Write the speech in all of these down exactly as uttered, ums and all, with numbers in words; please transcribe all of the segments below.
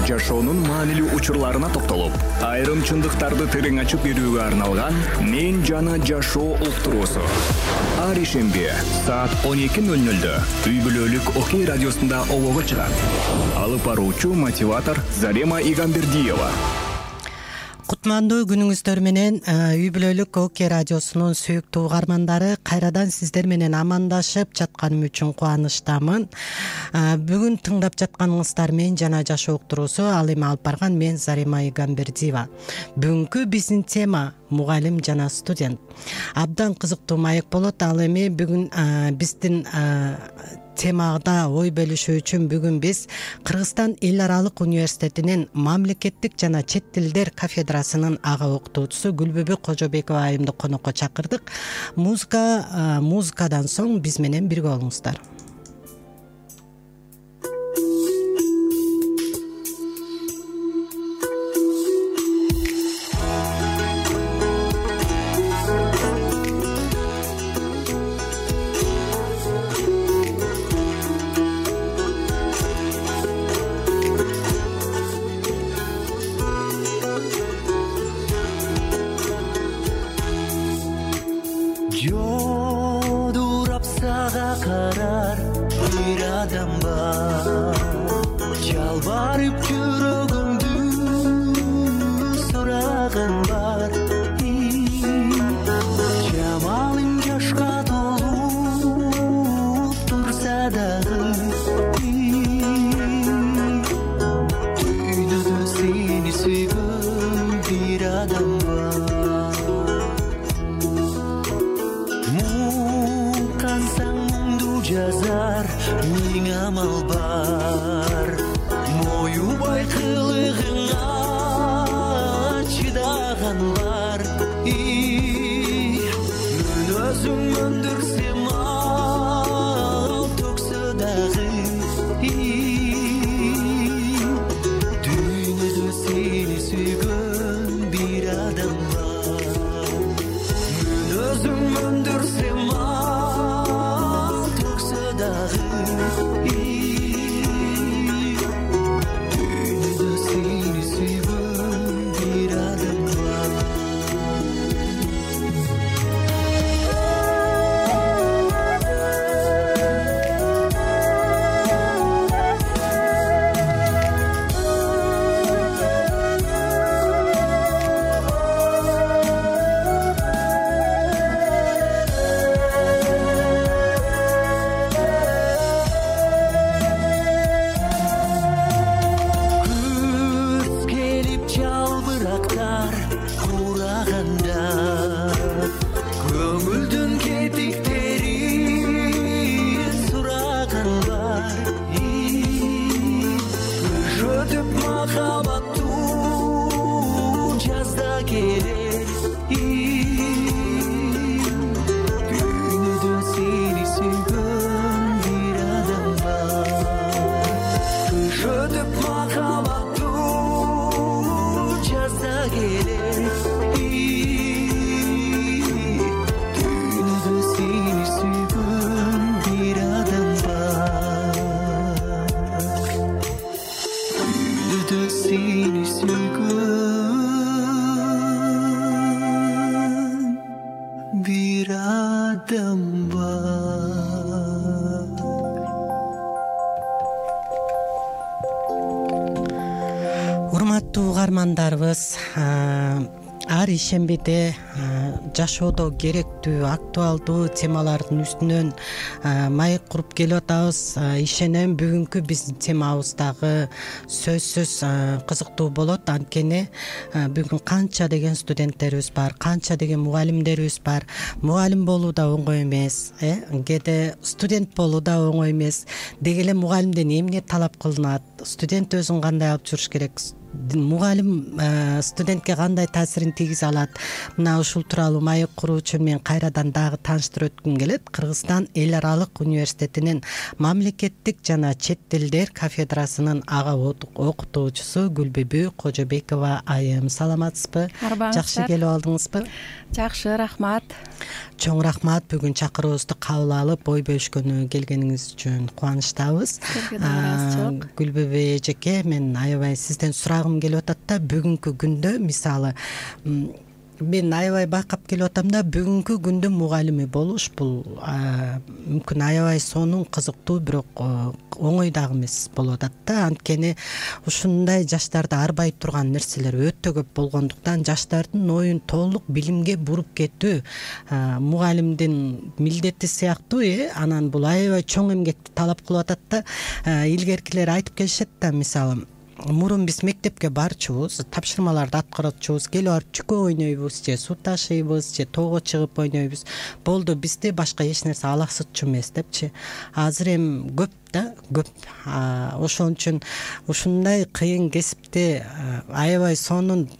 жашоонун маанилүү учурларына токтолуп, айрым чындыктарды терең ачып берүүгө арналган Мен жана жашоо уктуруусу. Ар ишемби саат он эки ноль нольдө үй бүлөлүк Окей радиосунда обого чыгат. Алып баруучу мотиватор Зарема Игамбердиева. Кутмандуу күнүңүздөр менен үй бүлөлүк Окей радиосунун сүйүктүү угармандары, кайрадан сиздер менен амандашып жатканым үчүн кубанычтамын. Бүгүн тыңдап жатканыңыздар Мен жана жашоо уктуруусу, ал эми алып барган мен Зарема Игамбердиева. Бүгүнкү биздин тема мугалим жана студент. Абдан кызыктуу маек болот. Ал эми бүгүн биздин темада ой бөлүшүү үчүн бүгүн биз Кыргызстан эл аралык университетинин мамлекеттик жана чет тилдер кафедрасынын ага окутуучусу Гүлбүбү Кожобекова айымды конокко чакырдык. Музыка музыкадан соң биз менен бирге болуңуздар. Урматтуу угармандарыбыз, ар ишембиде жашоодо керектүү, актуалдуу темалардын үстүнөн маек куруп келип атабыз. Ишенем бүгүнкү биздин темабыз дагы сөзсүз кызыктуу болот. Анткени бүгүн канча деген студенттерибиз бар, канча деген мугалимдерибиз бар. Мугалим болуу да оңой эмес, э? Кээде студент болуу да оңой эмес. Деги эле мугалимден эмне талап кылынат? Студент өзүн кандай алып жүрүш керек? Мугалим студентке кандай таасирин тийгизе алат? Мына ушул тууралуу маек куруу үчүн мен кайрадан дагы тааныштырып өткүм келет. Кыргызстан эл аралык университетинин мамлекеттик жана чет тилдер кафедрасынын ага окутуучусу Гүлбүбү Кожобекова айым. Саламатсызбы? Жакшы келип алдыңызбы? Жакшы, рахмат. чоң рахмат бүгүн чакыруубузду кабыл алып ой бөлүшкөнү келгениңиз үчүн кубанычтабыз. Гүлбүбү эжеке, мен аябай сизден сурагым келип атат да, бүгүнкү күндө мисалы мен аябай байкап келип атам да, бүгүнкү күндүн мугалими болуш бул мүмкүн аябай сонун, кызыктуу, бирок оңой дагы эмес болуп атат да. Анткени ушундай жаштарды арбай турган нерселер өтө көп болгондуктан жаштардын оюн толук билимге буруп кетүү мугалимдин милдети сыяктуу. э Анан бул аябай чоң эмгекти талап кылып атат да. Илгеркилер айтып келишет да, мисалы мурун биз мектепке барчубуз, тапшырмаларды аткарчубуз, келип барып чүкө ойнойбуз же суу ташыйбыз же тоого чыгып ойнойбуз. Болду, бизде башка эч нерсе алаксытчу эмес депчи. Азыр эми көп да, көп. Ошон үчүн ушундай кыйын кесипте аябай сонун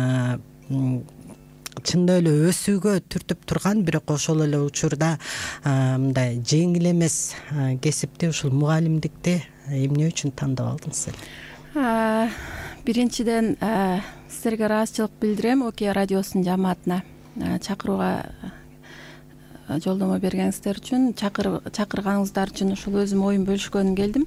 чындап эле өсүүгө түртүп турган, бирок ошол эле учурда мындай жеңил эмес кесипти, ушул мугалимдикти эмне үчүн тандап алдыңыз эле? Биринчиден сиздерге ыраазычылык билдирем, Окей радиосунун жамаатына чакырууга жолдомо бергениңиздер үчүн, чакырганыңыздар үчүн ушул өзүм оюн бөлүшкөнү келдим.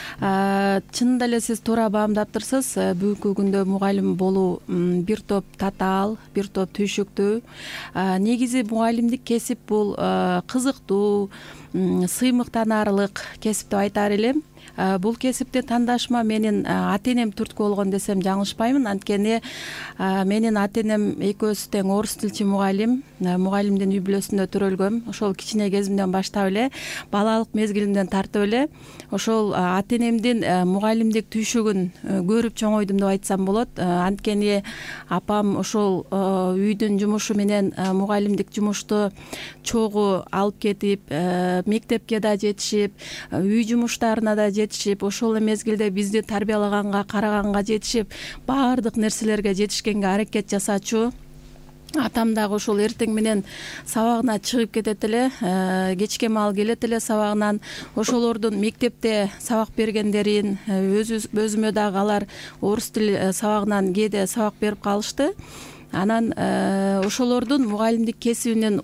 Чынында эле сиз туура баамдаптырсыз. Бүгүнкү күндө мугалим болуу бир топ татаал, бир топ түйшүктүү. Негизи мугалимдик кесип бул кызыктуу, сыймыктанаарлык кесип деп айтаар элем. Бул кесипти тандашыма менин ата-энем түрткү болгон десем жаңылышпаймын. Анткени менин ата-энем экөөсү тең орус тилчи мугалим, мугалимдин үй бүлөсүндө төрөлгөм. Ошол кичине кезимден баштап эле, балалык мезгилимден тартып эле ошол ата-энемдин мугалимдик түйшүгүн көрүп чоңойдум деп айтсам болот. Анткени апам ошол үйдүн жумушу менен мугалимдик жумушту чогуу алып кетип, мектепке да жетишип, үй жумуштарына да жетишип, ошол эле мезгилде бизди тарбиялаганга, караганга жетишип, баардык нерселерге жетишкенге аракет жасачу. Атам дагы ошол эртең менен сабагына чыгып кетет эле, кечке маал келет эле сабагынан. Ошолордун мектепте сабак бергендерин, өзүмө дагы алар орус тил сабагынан кээде сабак берип калышты. Анан ошолордун мугалимдик кесибинин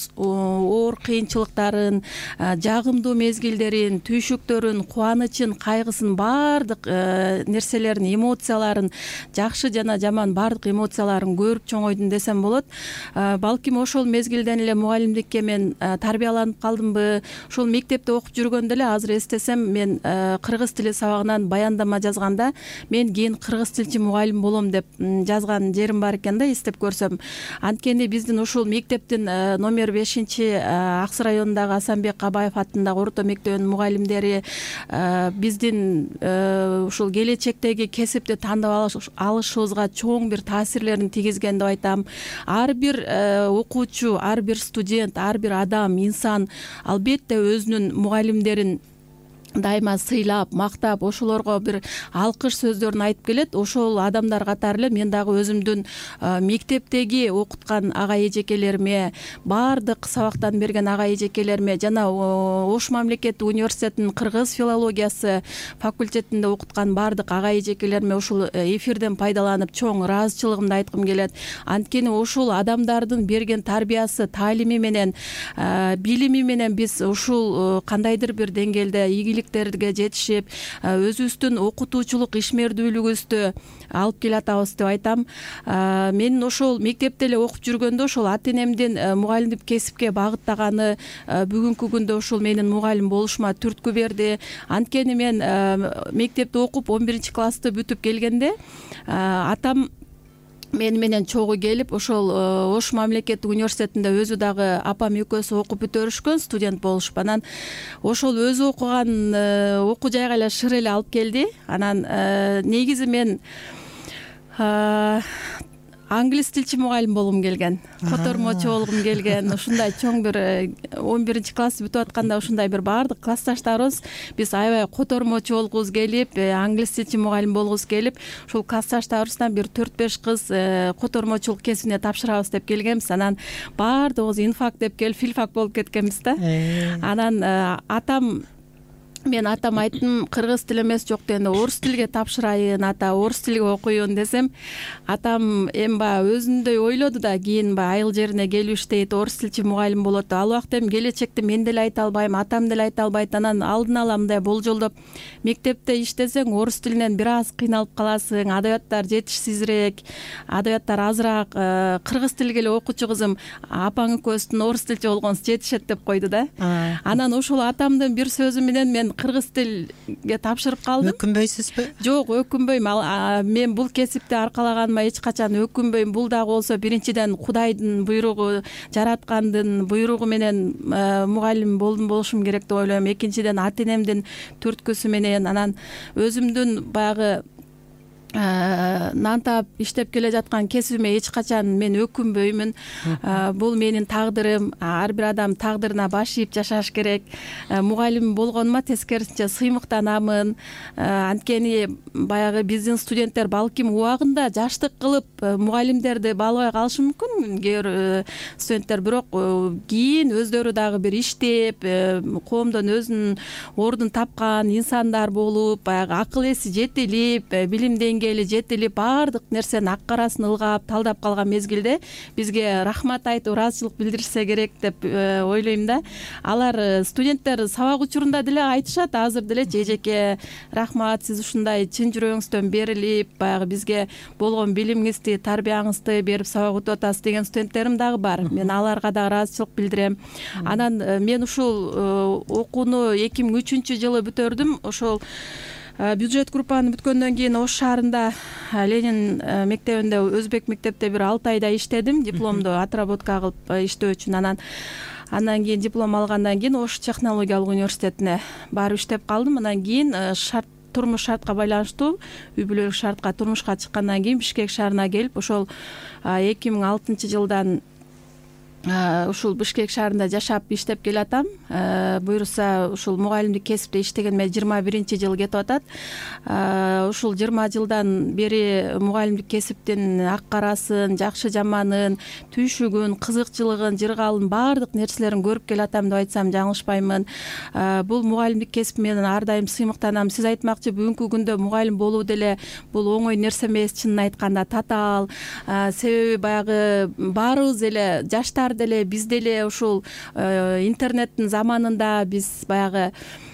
оор кыйынчылыктарын, жагымдуу мезгилдерин, түйшүктөрүн, кубанычын, кайгысын, баардык нерселерин, эмоцияларын, жакшы жана жаман баардык эмоцияларын көрүп чоңойдум десем болот. Балким ошол мезгилден эле мугалимдикке мен тарбияланып калдымбы? Ошол мектепте окуп жүргөндө эле азыр эстесем, мен кыргыз тили сабагынан баяндама жазганда мен кийин кыргыз тилчи мугалим болом деп жазган жерим бар экен да, эстеп көрсөм. Анткени биздин ушул мектептин номер бешинчи Аксы районундагы Асанбек Кабаев атындагы орто мектебинин мугалимдери биздин ушул келечектеги кесипти тандап алышыбызга чоң бир таасирлерин тийгизген деп айтам. Ар бир окуучу, ар бир студент, ар бир адам, инсан албетте өзүнүн мугалимдерин дайыма сыйлап, мактап, ошолорго бир алкыш сөздөрүн айтып келет. Ошол адамдар катары эле мен дагы өзүмдүн мектептеги окуткан ага эжекелериме, баардык сабактан берген ага эжекелериме жана Ош мамлекеттик университетинин кыргыз филологиясы факультетинде окуткан баардык ага эжекелериме ушул эфирден пайдаланып чоң ыраазычылыгымды айткым келет. Анткени ушул адамдардын берген тарбиясы, таалими менен, билими менен биз ушул кандайдыр бир деңгээлде ийгилик жетишип, өзүбүздүн окутуучулук ишмердүүлүгүбүздү алып келе атабыз деп айтам. Мен ошол мектепте эле окуп жүргөндө ошол ата-энемдин мугалимдик кесипке багыттаганы бүгүнкү күндө ошол менин мугалим болушума түрткү берди. Анткени мен мектепте окуп он биринчи классты бүтүп келгенде атам мен менен чогуу келип, ошол Ош мамлекеттик университетинде өзү дагы апам экөөсү окуп бүтөрүшкөн, студент болушуп. Анан ошол өзү окуган окуу жайга эле шыр эле алып келди. Анан негизи мен англис тилчи мугалим болгум келген, котормочу болгум келген. Ушундай чоң бир он биринчи классты бүтүп атканда ушундай бир баардык классташтарыбыз биз аябай котормочу болгубуз келип, англис тилчи мугалим болгубуз келип, ушул классташтарыбыздан бир төрт беш кыз котормочулук кесибине тапшырабыз деп келгенбиз. Анан баардыгыбыз инфак деп келип филфак болуп кеткенбиз да. Анан атам мен атам айттым, кыргыз тили эмес жок дегенде орус тилге тапшырайын, ата орус тилге окуйун десем, атам эми баягы өзүндөй ойлоду да, кийин баягы айыл жерине келип иштейт, орус тилчи мугалим болот. Ал убакта эми келечекте мен деле айта албайм, атам деле айта албайт. Анан алдын ала мындай болжолдоп, мектепте иштесең орус тилинен бир аз кыйналып каласың, адабияттар жетишсизирээк, адабияттар азыраак, кыргыз тилге эле окуучу кызым, апаң экөөбүздүн орус тилчи болгонубуз жетишет деп койду да. Анан ошол атамдын бир сөзү менен мен кыргыз тилге тапшырып калдым. Өкүнбөйсүзбү? Жок, өкүнбөйм. Мен бул кесипти аркалаганыма эч качан өкүнбөйм. Бул дагы болсо биринчиден Кудайдын буйругу, жараткандын буйругу менен мугалим болдум болушум керек деп ойлойм. Экинчиден ата энемдин түрткүсү менен, анан өзүмдүн баягы нан таап иштеп келе жаткан кесибиме эч качан мен өкүнбөймүн. Бул менин тагдырым. Ар бир адам тагдырына баш ийип жашаш керек. Мугалим болгонума тескерисинче сыймыктанамын. Анткени баягы биздин студенттер балким убагында жаштык кылып мугалимдерди баалабай калышы мүмкүн кээ бир студенттер, бирок кийин өздөрү дагы бир иштеп, коомдон өзүнүн ордун тапкан инсандар болуп, баягы акыл эси жетилип, билим деңгээли жетилип, баардык нерсенин ак карасын ылгап талдап калган мезгилде бизге рахмат айтып, ыраазычылык билдиришсе керек деп ойлойм да. Алар студенттер сабак учурунда деле айтышат, азыр делечи, эжеке рахмат, сиз ушундай чын жүрөгүңүздөн берилип, баягы бизге болгон билимиңизди, тарбияңызды берип сабак өтүп атасыз деген студенттерим дагы бар. Мен аларга да ыраазычылык билдирем. Анан мен ушул окууну эки миң үчүнчү жылы бүтөрдүм. Ошол бюджет группаны бүткөндөн кийин Ош шаарында Ленин мектебинде, өзбек мектепте бир алты айда иштедим, дипломду отработка кылып иштөө үчүн. Анан андан кийин диплом алгандан кийин Ош технологиялык университетине барып иштеп калдым. Анан кийин шарт турмуш шартка байланыштуу, үй бүлөлүк шартка турмушка чыккандан кийин Бишкек шаарына келип, ошол эки миң алтынчы жылдан ушул Бишкек шаарында жашап иштеп келатам. Буюрса ушул мугалимдик кесипте иштегениме жыйырма биринчи жыл кетип атат. Ушул жыйырма жылдан бери мугалимдик кесиптин ак карасын, жакшы жаманын, түйшүгүн, кызыкчылыгын, жыргалын, баардык нерселерин көрүп келатам деп айтсам жаңылышпаймын. Бул мугалимдик кесип менен ар дайым сыймыктанам. Сиз айтмакчы, бүгүнкү күндө мугалим болуу деле бул оңой нерсе эмес, чынын айтканда татаал. Себеби баягы баарыбыз эле, жаштар деле, биз деле ушул интернеттин заманында биз баягы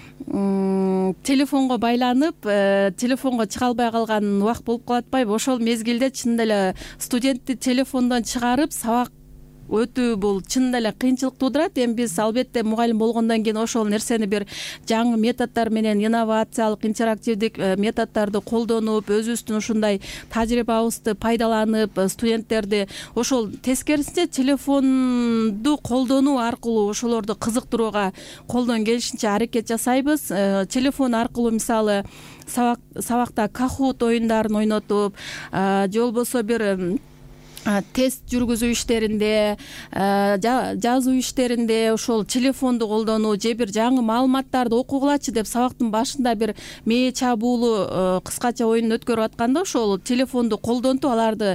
телефонго байланып, телефонго чыга албай калган убакыт болуп калат атпайбы? Ошол мезгилде чын эле студентти телефондон чыгарып сабак өтүү бул чын эле кыйынчылык туудурат. Эми биз албетте мугалим болгондон кийин ошол нерсени бир жаңы методдор менен, инновациялык, интерактивдик методдорду колдонуп, өзүбүздүн ушундай тажрыйбабызды пайдаланып, студенттерди ошол тескерисинче телефонду колдонуу аркылуу ошолорду кызыктырууга колдон келишинче аракет жасайбыз. Телефон аркылуу мисалы сабак сабакта кахут оюндарын ойнотуп, же болбосо бир тест жүргүзүү иштеринде, жазуу иштеринде ошол телефонду колдонуу, же бир жаңы маалыматтарды окугулачы деп сабактын башында бир мээ чабуулуу кыскача оюн өткөрүп атканда ошол телефонду колдонтуп, аларды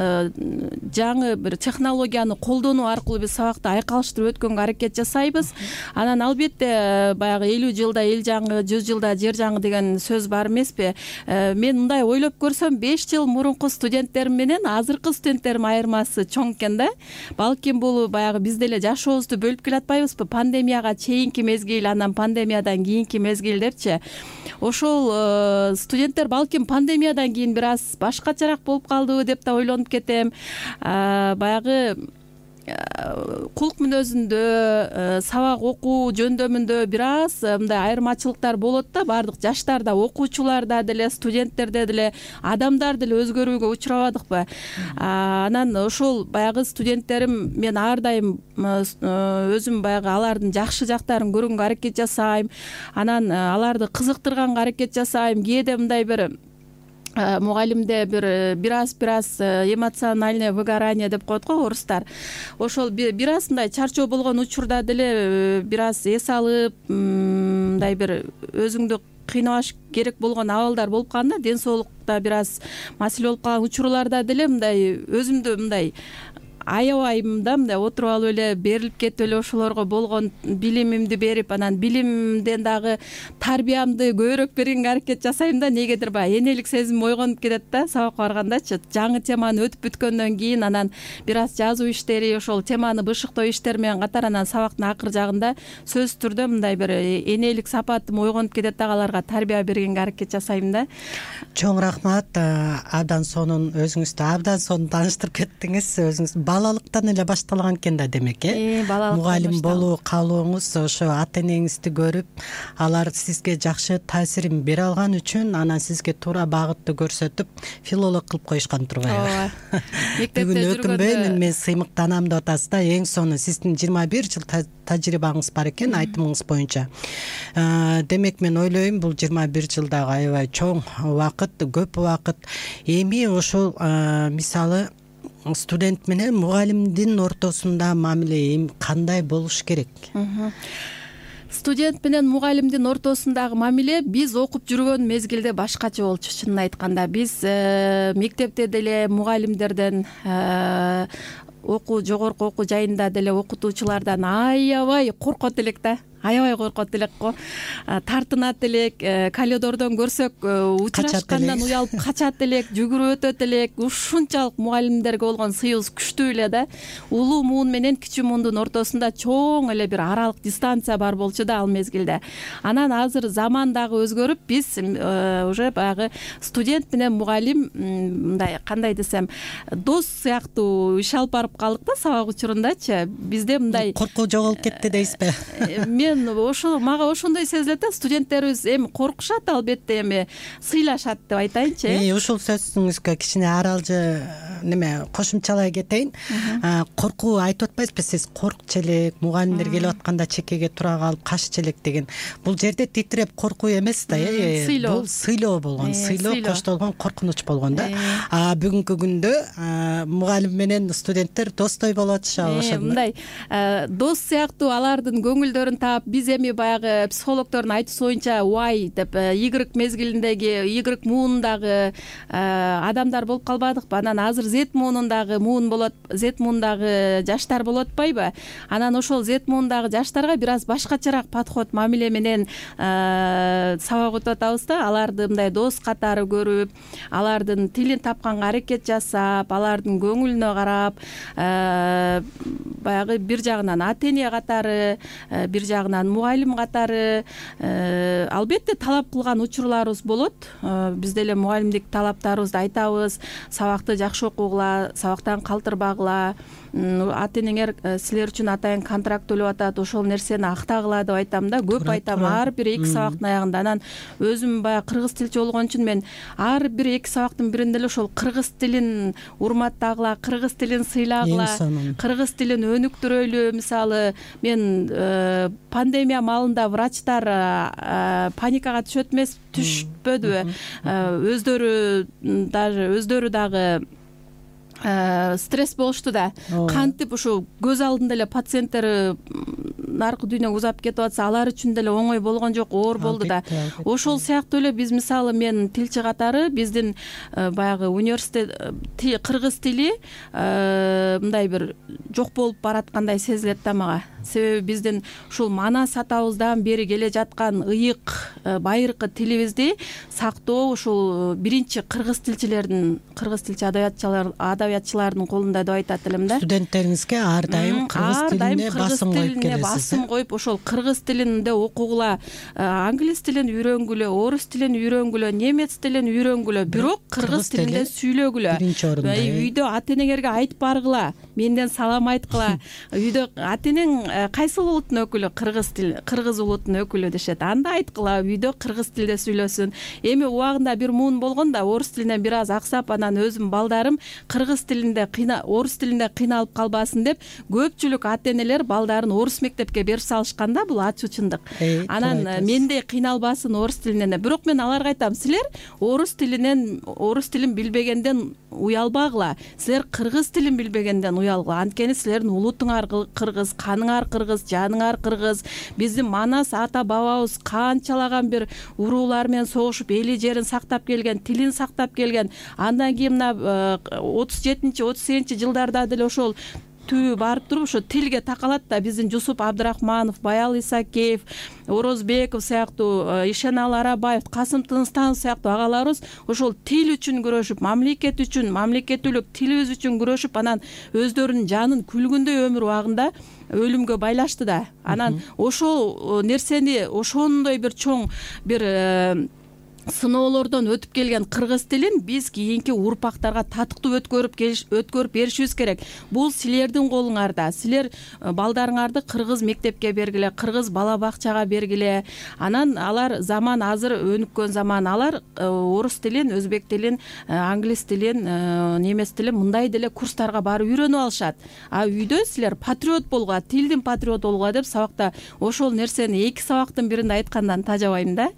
жаңы бир технологияны колдонуу аркылуу биз сабакты айкалыштырып өткөнгө аракет жасайбыз. Анан албетте баягы элүү жылда эл жаңы, жүз жылда жер жаңы деген сөз бар эмеспи? Мен мындай ойлоп көрсөм, беш жыл мурунку студенттерим менен азыркы студенттер айырмасы чоң экен да. Балким бул баягы биз деле жашообузду бөлүп келатпайбызбы? Пандемияга чейинки мезгил, анан пандемиядан кийинки мезгил депчи. Ошол студенттер балким пандемиядан кийин бир аз башкачараак болуп калдыбы деп да ойлонуп кетем. Баягы кулк мүнөзүндө, сабак окуу жөндөмүндө бир аз мындай айырмачылыктар болот да. Баардык жаштар да, окуучулар да деле, студенттерде деле, адамдар деле өзгөрүүгө учурабадыкпы? Анан ошол баягы студенттерим, мен ар дайым өзүм баягы алардын жакшы жактарын көргөнгө аракет жасайм. Анан аларды кызыктырганга аракет жасайм. Кээде мындай бир мугалимде бир бир аз бир аз эмоциональное выгорание деп коет го орустар. Ошол бир аз мындай чарчоо болгон учурда деле бир аз эс алып, мындай бир өзүңдү кыйнабаш керек болгон абалдар болуп калганда, ден соолукта бир аз маселе болуп калган учурларда деле мындай өзүмдү мындай аябайм да мындай отуруп алып эле берилип кетип эле ошолорго болгон билимимди берип, анан билимден дагы тарбиямды көбүрөөк бергенге аракет жасайм да. Негедир баягы энелик сезим ойгонуп кетет да сабакка баргандачы. Жаңы теманы өтүп бүткөндөн кийин анан бир аз жазуу иштери, ошол теманы бышыктоо иштери менен катар анан сабактын акыр жагында сөзсүз түрдө мындай бир энелик сапатым ойгонуп кетет дагы, аларга тарбия бергенге аракет жасайм да. Чоң рахмат. Абдан сонун өзүңүздү абдан сонун тааныштырып кеттиңиз. Өзүңүз балалыктан эле башталган экен да демек, э? Мугалим болуу каалооңуз ошо ата энеңизди көрүп, алар сизге жакшы таасирин бере алган үчүн анан сизге туура багытты көрсөтүп, филолог кылып коюшкан турбайбы? Ооба. Бүгүн өкүнбөйм, мен сыймыктанам деп атасыз да. Эң сонун сиздин жыйырма бир жыл тажрыйбаңыз бар экен айтымыңыз боюнча. Демек мен ойлойм, бул жыйырма бир жылдагы аябай чоң убакыт, көп убакыт. Эми ошол мисалы студент менен мугалимдин ортосунда мамиле кандай болуш керек? Студент менен мугалимдин ортосундагы мамиле биз окуп жүргөн мезгилде башкача болчу. Чынын айтканда биз мектепте деле мугалимдерден, окуу жогорку окуу жайында деле окутуучулардан аябай коркот элек да. Аябай коркот элек го. Тартынат элек, коридордон көрсөк учурашкандан уялып качат элек, жүгүрүп өтөт элек. Ушунчалык мугалимдерге болгон сыйыбыз күчтүү эле да. Улуу муун менен кичүү муундун ортосунда чоң эле бир аралык дистанция бар болчу да ал мезгилде. Анан азыр заман дагы өзгөрүп, биз уже баягы студент менен мугалим мындай кандай десем, дос сыяктуу иш алып барып калдык да сабак учурундачы. Бизде мындай коркуу жоголуп кетти дейсизби? Мен ошо мага ошондой сезилет да, студенттерибиз эми коркушат, албетте эми сыйлашат деп айтайынчы. Э, ушул сөзүңүзгө кичине аралжы неме кошумчалай кетейин. Коркуу айтып атпайсызбы сиз? Коркчу элек, мугалимдер келип атканда чекеге тура калып кашчу элек деген. Бул жерде титиреп коркуу эмес да, э. Бул сыйлоо болгон, сыйлоо коштолгон коркунуч болгон да. А бүгүнкү күндө мугалим менен студенттер достой болуп атышабы ошондо? Мындай дос сыяктуу алардын көңүлдөрүн таап, биз эми баягы психологдордун айтуусу боюнча Y деп Y мезгилиндеги Y муундагы адамдар болуп калбадыкпы? Анан азыр Z муунундагы муун болот, Z муундагы жаштар болуп атпайбы? Анан ошол Z муундагы жаштарга бир аз башкачараак подход, мамиле менен сабак өтүп атабыз да. Аларды мындай дос катары көрүп, алардын тилин тапканга аракет жасап, алардын көңүлүнө карап, баягы бир жагынан ата эне катары, бир жагынан мугалим катары албетте талап кылган учурларыбыз болот. Биз деле мугалимдик талаптарыбызды айтабыз. Сабакты жакшы окугула, сабактан калтырбагыла, ата энеңер силер үчүн атайын контракт төлөп атат, ошол нерсени актагыла деп айтам да. Көп айтам ар бир эки сабактын аягында. Анан өзүм баягы кыргыз тилчи болгон үчүн мен ар бир эки сабактын биринде эле ошол кыргыз тилин урматтагыла, кыргыз тилин сыйлагыла, кыргыз тилин өнүктүрөлү. Мисалы мен пандемия маалында врачтар паникага түшөт эмес, түшпөдүбү? Өздөрү даже өздөрү дагы стресс болушту да. Кантип ушу көз алдында эле пациенттер наркы дүйнөгө узап кетип атса, алар үчүн деле оңой болгон жок, оор болду да. Ошол сыяктуу эле биз мисалы мен тилчи катары биздин баягы университет кыргыз тили мындай бир жок болуп бараткандай сезилет да мага. Себеби биздин ушул манас атабыздан бери келе жаткан ыйык байыркы тилибизди сактоо ушул биринчи кыргыз тилчилердин, кыргыз тилчи адабиятчылар адабиятчылардын колунда деп айтат элем да. Студенттериңизге ар дайым кыргыз тилине басым коюп келесиз. Басым коюп ошол кыргыз тилинде окугула, англис тилин үйрөнгүлө, орус тилин үйрөнгүлө, немец тилин үйрөнгүлө, бирок кыргыз тилинде сүйлөгүлө. Биринчи орунда. Үйдө ата энеңерге айтып баргыла, менден салам айткыла. Үйдө ата энең кайсы улуттун өкүлү? Кыргыз тил, кыргыз улутунун өкүлү дешет. Анда айткыла, үйдө кыргыз тилде сүйлөсүн. Эми убагында бир муун болгон да, орус тилинен бир аз аксап, анан өзүм балдарым кыргыз тилинде кыйна, орус тилинде кыйналып калбасын деп, көпчүлүк ата энелер балдарын орус мектепке предметке берип салышкан да, бул ачуу чындык. Анан айтасыз. мендей кыйналбасын орус тилинен. Бирок мен аларга айтам, силер орус тилинен орус тилин билбегенден уялбагыла. Силер кыргыз тилин билбегенден уялгыла. Анткени силердин улутуңар кыргыз, каныңар кыргыз, жаныңар кыргыз. Биздин манас ата бабабыз канчалаган бир уруулар менен согушуп эли жерин сактап келген, тилин сактап келген. Андан кийин мына отуз жетинчи отуз сегизинчи жылдарда деле ошол түбү барып туруп ошо тилге такалат да. Биздин Жусуп Абдрахманов, Баял Исакеев, Орозбеков сыяктуу, Ишенал Арабаев, Касым Тынстанов сыяктуу агаларыбыз ошол тил үчүн күрөшүп, мамлекет үчүн, мамлекеттүүлүк тилибиз үчүн күрөшүп, анан өздөрүнүн жанын күлгүндөй өмүр убагында өлүмгө байлашты да. Анан ошол нерсени, ошондой бир чоң бир сыноолордон өтүп келген кыргыз тилин биз кийинки урпактарга татыктуу өткөрүп өткөрүп беришибиз керек. Бул силердин колуңарда. Силер балдарыңарды кыргыз мектепке бергиле, кыргыз бала бакчага бергиле. Анан алар заман азыр өнүккөн заман, алар орус тилин, өзбек тилин, англис тилин, немес тилин мындай деле курстарга барып үйрөнүп алышат. А үйдө силер патриот болгула, тилдин патриот болгула деп сабакта ошол нерсени эки сабактын биринде айткандан тажабайм да.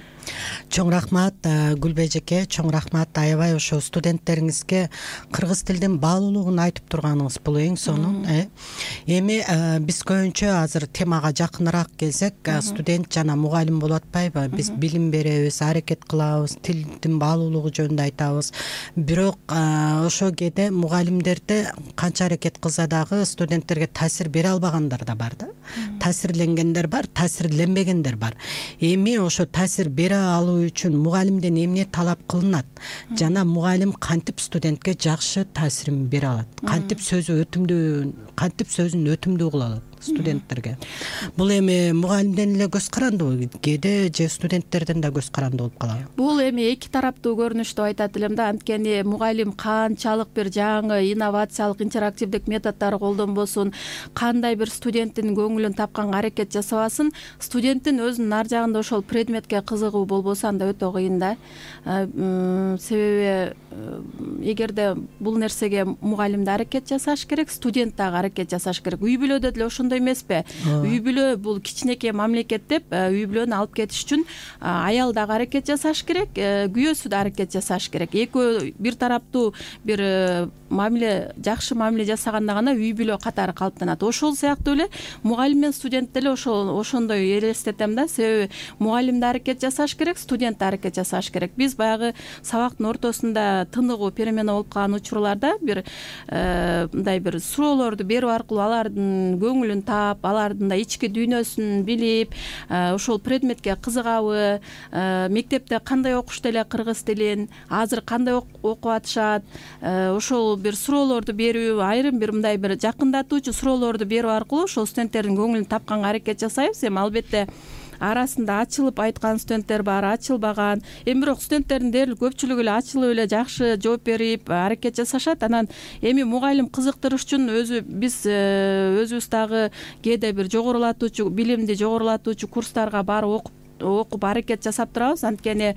Чоң рахмат Гүлбей эжеке, чоң рахмат. Аябай ошо студенттериңизге кыргыз тилдин баалуулугун айтып турганыңыз бул эң сонун. Эми биз көбүнчө азыр темага жакыныраак келсек, студент жана мугалим болуп атпайбы? Биз билим беребиз, аракет кылабыз, тилдин баалуулугу жөнүндө айтабыз. Бирок ошол кээде мугалимдерде канча аракет кылса дагы студенттерге таасир бере албагандар да бар да. Таасирленгендер бар, таасирленбегендер бар. Эми ошо таасир бере алуу үчүн мугалимден эмне талап кылынат жана мугалим кантип студентке жакшы таасирин бере алат, кантип сөзү өтүмдүү, кантип сөзүн өтүмдүү кыла алат студенттерге? Бул эми мугалимден эле көз карандыбы, кээде же студенттерден да көз карандуу болуп калабы? Бул эми эки тараптуу көрүнүш деп айтат элем да. Анткени мугалим канчалык бир жаңы инновациялык, интерактивдик методдор колдонбосун, кандай бир студенттин көңүлүн тапканга аракет жасабасын, студенттин өзүнүн ар жагында ошол предметке кызыгуу болбосо анда өтө кыйын да. Себеби эгерде бул нерсеге мугалим да аракет жасаш керек, студент дагы аракет жасаш керек. Үй бүлөдө деле ошондой эмеспи? Үй бүлө бул кичинекей мамлекет деп, үй бүлөнү алып кетиш үчүн аял дагы аракет жасаш керек, күйөөсү да аракет жасаш керек. Экөө бир тараптуу бир мамиле, жакшы мамиле жасаганда гана үй бүлө катары калыптанат. Ошол сыяктуу эле мугалим менен студент деле ошол ошондой элестетем да. Себеби мугалим да аракет жасаш керек, студент да аракет жасаш керек. Биз баягы сабактын ортосунда тыныгуу перемена болуп калган учурларда бир мындай бир суроолорду берүү аркылуу алардын көңүлүн таап, алардын да ички дүйнөсүн билип, ошол предметке кызыгабы, мектепте кандай окушту эле кыргыз тилин, азыр кандай окуп атышат, ошол бир суроолорду берүү, айрым бир мындай бир жакындатуучу суроолорду берүү аркылуу ошол студенттердин көңүлүн тапканга аракет жасайбыз. Эми албетте арасында ачылып айткан студенттер бар, ачылбаган. Эми бирок студенттердин дээрлик көпчүлүгү эле ачылып эле жакшы жооп берип аракет жасашат. Анан эми мугалим кызыктырыш үчүн өзү биз өзүбүз дагы кээде бир жогорулатуучу, билимди жогорулатуучу курстарга барып окуп окуп аракет жасап турабыз. Анткени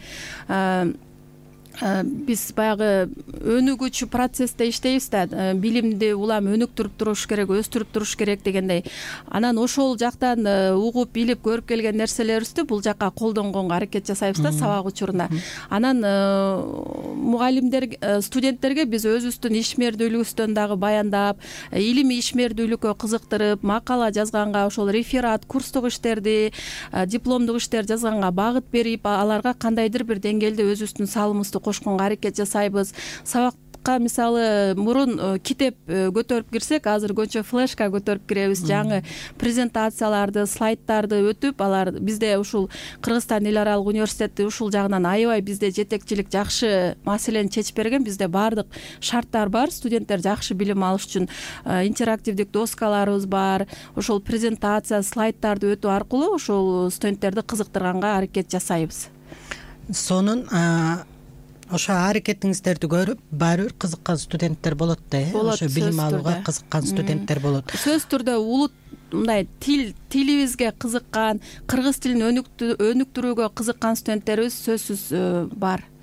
биз баягы өнүгүүчү процессте иштейбиз да, билимди улам өнүктүрүп туруш керек, өстүрүп туруш керек дегендей. Анан ошол жактан угуп, билип, көрүп келген нерселерибизди бул жакка колдонгонго аракет жасайбыз да сабак учурунда. Анан мугалимдер, студенттерге биз өзүбүздүн ишмердүүлүгүбүздөн дагы баяндап, илимий ишмердүүлүккө кызыктырып, макала жазганга, ошол реферат, курстук иштерди, дипломдук иштер жазганга багыт берип, аларга кандайдыр бир деңгээлде өзүбүздүн салымыбызды кошконго аракет жасайбыз. Сабакка мисалы мурун китеп көтөрүп кирсек, азыр көчө флешка көтөрүп киребиз. Жаңы презентацияларды, слайдтарды өтүп, алар бизде ушул Кыргызстан эл аралык университети ушул жагынан аябай бизде жетекчилик, жакшы маселени чечип берген. Бизде баардык шарттар бар, студенттер жакшы билим алыш үчүн интерактивдик доскаларыбыз бар. Ошол презентация, слайдтарды өтүү аркылуу ошол студенттерди кызыктырганга аракет жасайбыз. Сонун ошо аракетиңиздерди көрүп баары бир кызыккан студенттер болот да, ошо билим алууга кызыккан студенттер болот. Сөзсүз түрдө улут мындай тил тилибизге кызыккан, кыргыз тилин өнүктүрүүгө кызыккан студенттерибиз сөзсүз бар.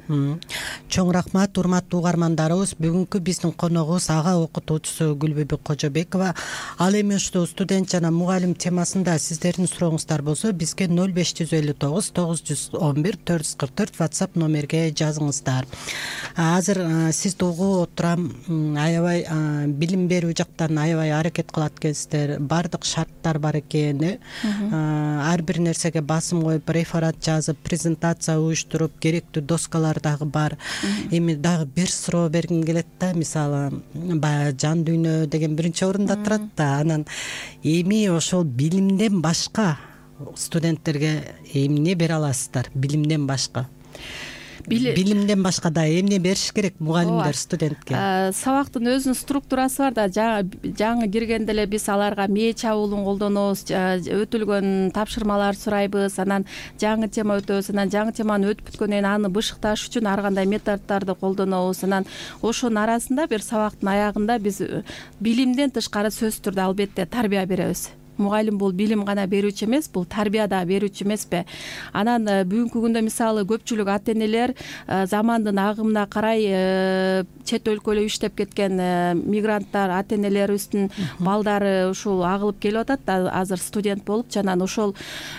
Чоң рахмат, урматтуу угармандарыбыз. Бүгүнкү биздин коногубуз ага окутуучусу Гүлбүбү Кожобекова. Ал эми ушул студент жана мугалим темасында сиздердин сурооңуздар болсо бизге ноль беш жүз элүү тогуз тогуз жүз он бир төрт жүз кырк төрт WhatsApp номерге жазыңыздар. Азыр сизди угуп отурам, аябай билим берүү жактан аябай аракет кылат экенсиздер. Бардык шарттар бар экен. Ар бир нерсеге басым коюп, реферат жазып, презентация уюштуруп, керектүү доскалар дагы бар. Эми дагы бир суроо бергим келет да, мисалы баягы жан дүйнө деген биринчи орунда турат да. Анан эми ошол билимден башка студенттерге эмне бере аласыздар? Билимден башка билимден башка да эмне бериш керек мугалимдер студентке? Сабактын өзүнүн структурасы бар да. Жаңы киргенде эле биз аларга мээ чабуулун колдонобуз, өтүлгөн тапшырмалар сурайбыз, анан жаңы тема өтөбүз, анан жаңы теманы өтүп бүткөндөн кийин аны бышыкташ үчүн ар кандай методдорду колдонобуз. Анан ошонун арасында бир сабактын аягында биз билимден тышкары сөзсүз түрдө албетте тарбия беребиз. Мугалим бул билим гана берүүчү эмес, бул тарбия да берүүчү эмеспи? Анан бүгүнкү күндө мисалы көпчүлүк ата энелер замандын агымына карай чет өлкөлө иштеп кеткен мигранттар, ата энелерибиздин балдары ушул агылып келип атат да, азыр студент болуп. Анан ошол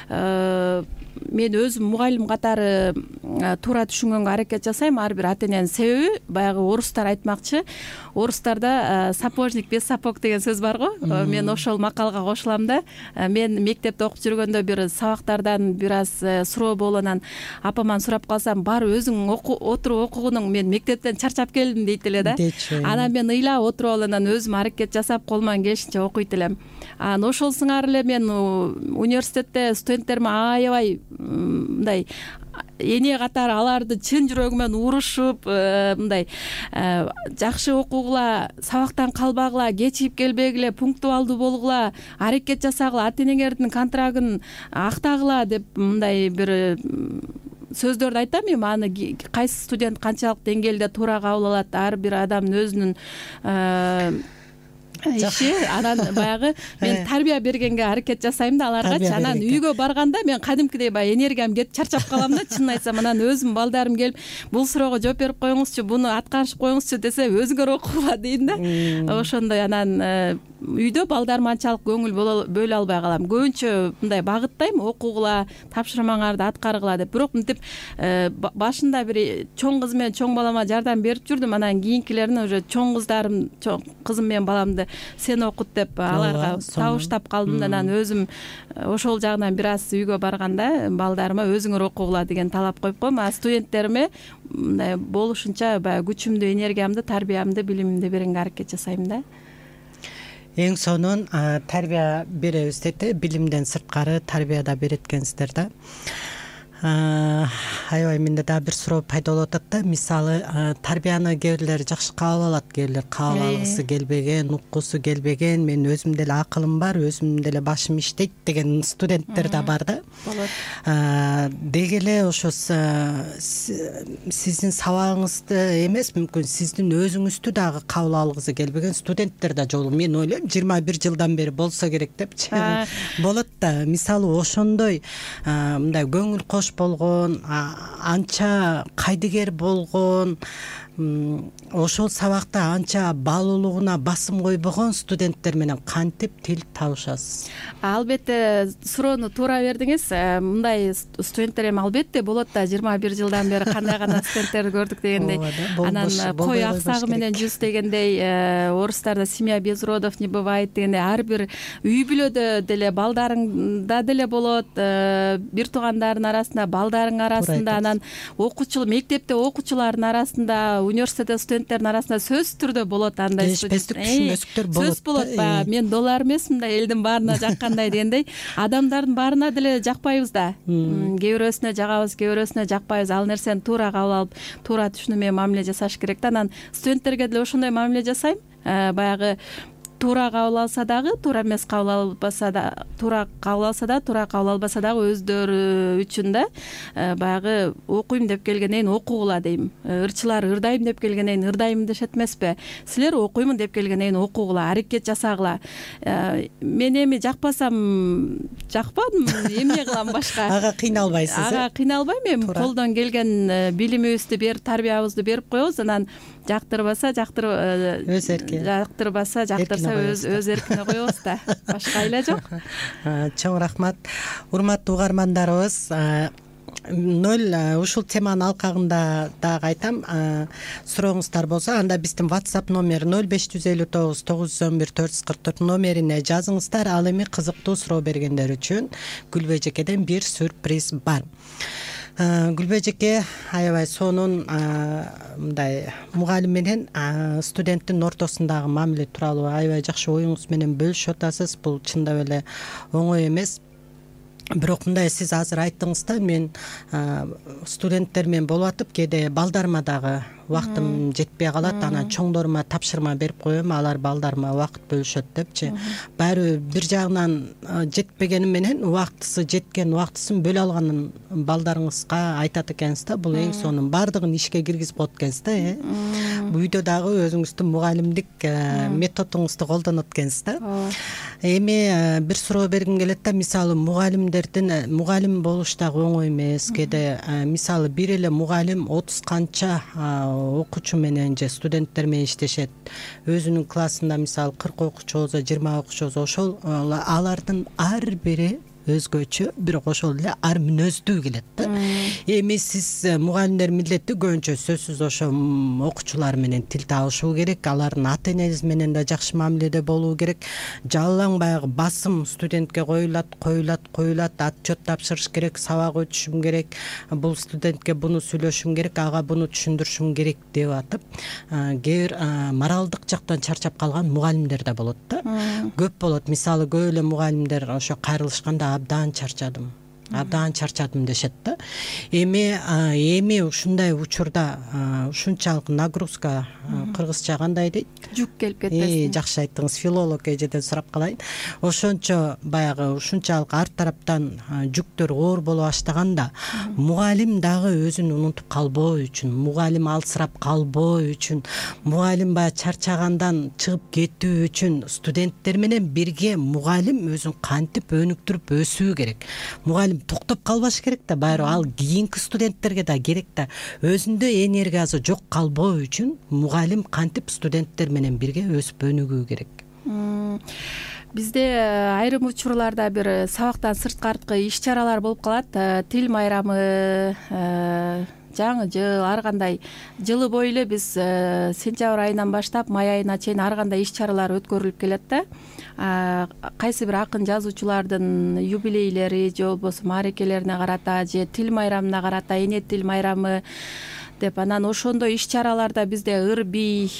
мен өзүм мугалим катары туура түшүнгөнгө аракет жасайм. Ар бир ата эненин себеби баягы орустар айтмакчы, орустарда сапожник без сапог деген сөз бар го. Мен ошол макалга кошулам да. Мен мектепте окуп жүргөндө бир сабактардан бир аз суроо болуп, анан апаман сурап калсам, бар өзүң отуруп окугунуң, мен мектептен чарчап келдим дейт эле да. Анан мен ыйлап отуруп алып, анан өзүм аракет жасап колуман келишинче окуйт элем. Анан ошол сыңары эле мен университетте студенттериме аябай мындай эне катары аларды чын жүрөгү менен урушуп, мындай жакшы окугула, сабактан калбагыла, кечигип келбегиле, пунктуалдуу болгула, аракет жасагыла, ата энеңердин контрагын актагыла деп мындай бир сөздөрдү айтам. Эми аны кайсы студент канчалык деңгээлде туура кабыл алат, ар бир адамдын өзүнүн иши. Анан баягы мен тарбия бергенге аракет жасайм да аларгачы. Анан үйгө барганда мен кадимкидей баягы энергиям кетип чарчап калам да, чынын айтсам. Анан өзүм балдарым келип, бул суроого жооп берип коюңузчу, буну аткарышып коюңузчу десе, өзүңөр окугула дейм да. Ошондой анан үйдө балдарым анчалык көңүл бөлө албай калам. Көбүнчө мындай багыттайм, окугула, тапшырмаңарды аткаргыла деп. Бирок мынтип башында бир чоң кыз менен чоң балама жардам берип жүрдүм. Анан кийинкилерин уже чоң кыздарым, чоң кызым менен баламды сен окут деп аларга табыштап калдым да. Анан өзүм ошол жагынан бир аз үйгө барганда балдарыма өзүңөр окугула деген талап коюп коем. А студенттериме мындай болушунча баягы күчүмдү, энергиямды, тарбиямды, билимимди бергенге аракет жасайм да. Эң сонун тарбия беребиз дейт, билимден сырткары тарбия да берет экенсиздер да. Аябай менде дагы бир суроо пайда болуп атат да. Мисалы тарбияны кээ бирлер жакшы кабыл алат, кээ бирлер кабыл алгысы келбеген, уккусу келбеген, мен өзүм деле акылым бар, өзүм деле башым иштейт деген студенттер да бар да. Болот. Деги эле ошо сиздин сабагыңызды эмес, мүмкүн сиздин өзүңүздү дагы кабыл алгысы келбеген студенттер да жолу. Мен ойлойм жыйырма бир жылдан бери болсо керек депчи. Болот да. Мисалы ошондой мындай көңүл кош болгон, анча кайдыгер болгон, ошол сабакта анча баалуулугуна басым койбогон студенттер менен кантип тил табышасыз? Албетте суроону туура бердиңиз. Мындай студенттер эми албетте болот да. жыйырма бир жылдан бери кандай гана студенттерди көрдүк дегендей. Анан кой аксагы менен жүз дегендей, орустарда семья без родов не бывает дегендей, ар бир үй бүлөдө деле балдарыңда деле болот, бир туугандардын арасында, балдарың арасында, анан окуучу мектепте окуучулардын арасында, университетте студенттердин арасында сөзсүз түрдө болот андай келишпестик, түшүнбөстүктөр болот. Сөз болот. Мен долар эмес, мындай элдин баарына жаккандай дегендей, адамдардын баарына деле жакпайбыз да. Кээ бирөөсүнө жагабыз, кээ бирөөсүнө жакпайбыз. Ал нерсени туура кабыл алып, туура түшүнүү менен мамиле жасаш керек да. Анан студенттерге деле ошондой мамиле жасайм. Баягы туура кабыл алса дагы, туура эмес кабыл албаса да, туура кабыл алса да, туура кабыл албаса дагы өздөрү үчүн да баягы окуйм деп келгенден кийин окугула дейм. Ырчылар ырдайм деп келгенден кийин ырдайм дешет эмеспи? Силер окуймун деп келгенден кийин окугула, аракет жасагыла. Мен эми жакпасам жакпадым, эмне кылам башка? Ага кыйналбайсыз. Ага кыйналбайм, эми колдон келген билимибизди берип, тарбиябызды берип коебуз, анан жактырбаса жактыр өз эрки, жактырбаса жактырса өз өз эркине коебуз да, башка айла жок. Чоң рахмат. Урматтуу угармандарыбыз, нөл ушул теманын алкагында дагы айтам, сурооңуздар болсо анда биздин WhatsApp номер нөл беш жүз элүү тогуз тогуз жүз он бир төрт жүз кырк төрт номерине жазыңыздар. Ал эми кызыктуу суроо бергендер үчүн Гүлбөй эжекеден бир сюрприз бар. Гүлбөй эжеке аябай сонун мындай мугалим менен студенттин ортосундагы мамиле тууралуу аябай жакшы оюңуз менен бөлүшүп атасыз. Бул чындап эле оңой эмес. Бирок мындай сиз азыр айттыңыз да, мен студенттер менен болуп атып, кээде балдарыма дагы убактым жетпей калат, анан чоңдорума тапшырма берип коем, алар балдарыма убакыт бөлүшөт депчи. Баары бир жагынан жетпегени менен убактысы жеткен, убактысын бөлө алганын балдарыңызга айтат экенсиз да. Бул эң сонун, баардыгын ишке киргизип коет экенсиз да, э? Үйдө дагы өзүңүздүн мугалимдик методуңузду колдонот экенсиз да. Эми бир суроо бергим келет да, мисалы мугалимдердин мугалим болуш дагы оңой эмес. Кээде мисалы бир эле мугалим отуз канча окуучу менен же студенттер менен иштешет. Өзүнүн классында мисалы кырк окуучу болсо, жыйырма окуучу болсо, ошол алардын ар бири өзгөчө, бирок ошол эле ар мүнөздүү келет да. Эми сиз мугалимдер милдети көбүнчө сөзсүз ошо окуучулар менен тил табышуу керек, алардын ата энеси менен да жакшы мамиледе болуу керек. Жалаң баягы басым студентке коюлат, коюлат, коюлат, отчет тапшырыш керек, сабак өтүшүм керек, бул студентке буну сүйлөшүм керек, ага буну түшүндүрүшүм керек деп атып, кээ бир моралдык жактан чарчап калган мугалимдер да болот да. Көп болот. Мисалы көп эле мугалимдер ошо кайрылышканда абдан чарчадым, абдан чарчадым дешет да. Эми эми ушундай учурда ушунчалык нагрузка, кыргызча кандай дейт? Жүк келип кетпесин. Жакшы айттыңыз, филолог эжеден сурап калайын. Ошончо баягы ушунчалык ар тараптан жүктөр оор боло баштаганда, мугалим дагы өзүн унутуп калбоо үчүн, мугалим алсырап калбоо үчүн, мугалим баягы чарчагандан чыгып кетүү үчүн студенттер менен бирге мугалим өзүн кантип өнүктүрүп өсүү керек. Мугалим токтоп калбаш керек да, баары ал кийинки студенттерге да керек да. Өзүндө энергиясы жок калбоо үчүн мугалим кантип студенттер менен бирге өсүп өнүгүү керек. Бизде айрым учурларда бир сабактан сырткаркы иш-чаралар болуп калат. Тил майрамы, жаңы жыл, ар кандай жылы бою эле биз сентябрь айынан баштап май айына чейин ар кандай иш-чаралар өткөрүлүп келет да. Кайсы бир акын жазуучулардын юбилейлери же болбосо маарекелерине карата, же тил майрамына карата, эне тил майрамы деп, анан ошондой иш-чараларда бизде ыр бий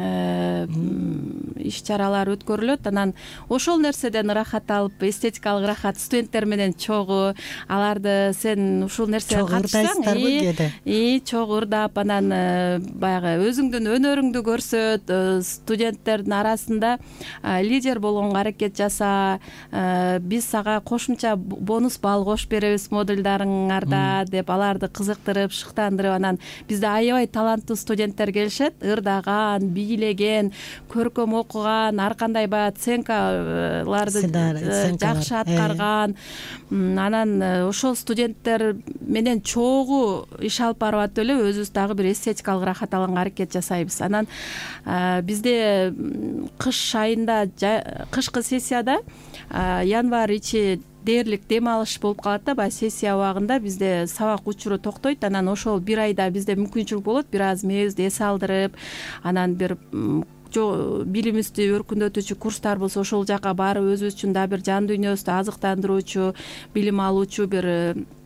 иш-чаралар өткөрүлөт. Анан ошол нерседен ырахат алып, эстетикалык ырахат, студенттер менен чогуу аларды сен ушул нерсеге катышсаң, и чогуу ырдап, анан баягы өзүңдүн өнөрүңдү көрсөт, студенттердин арасында лидер болгонго аракет жаса, биз сага кошумча бонус балл кошуп беребиз модульдарыңарда деп аларды кызыктырып, шыктандырып, анан бизде аябай таланттуу студенттер келишет, ырдаган, бийлеген, көркөм окуган, ар кандай баягы оценкаларды жакшы аткарган. Анан ошол студенттер менен чогуу иш алып барып атып эле өзүбүз дагы бир эстетикалык ырахат алганга аракет жасайбыз. Анан бизде кыш айында, кышкы сессияда январь ичи дээрлик дем алыш болуп калат да, баягы сессия убагында бизде сабак учуру токтойт. Анан ошол бир айда бизде мүмкүнчүлүк болот бир аз мээбизди эс алдырып, анан бир билимибизди өркүндөтүүчү курстар болсо ошол жака барып өзүбүз үчүн дагы бир жан дүйнөбүздү азыктандыруучу, билим алуучу бир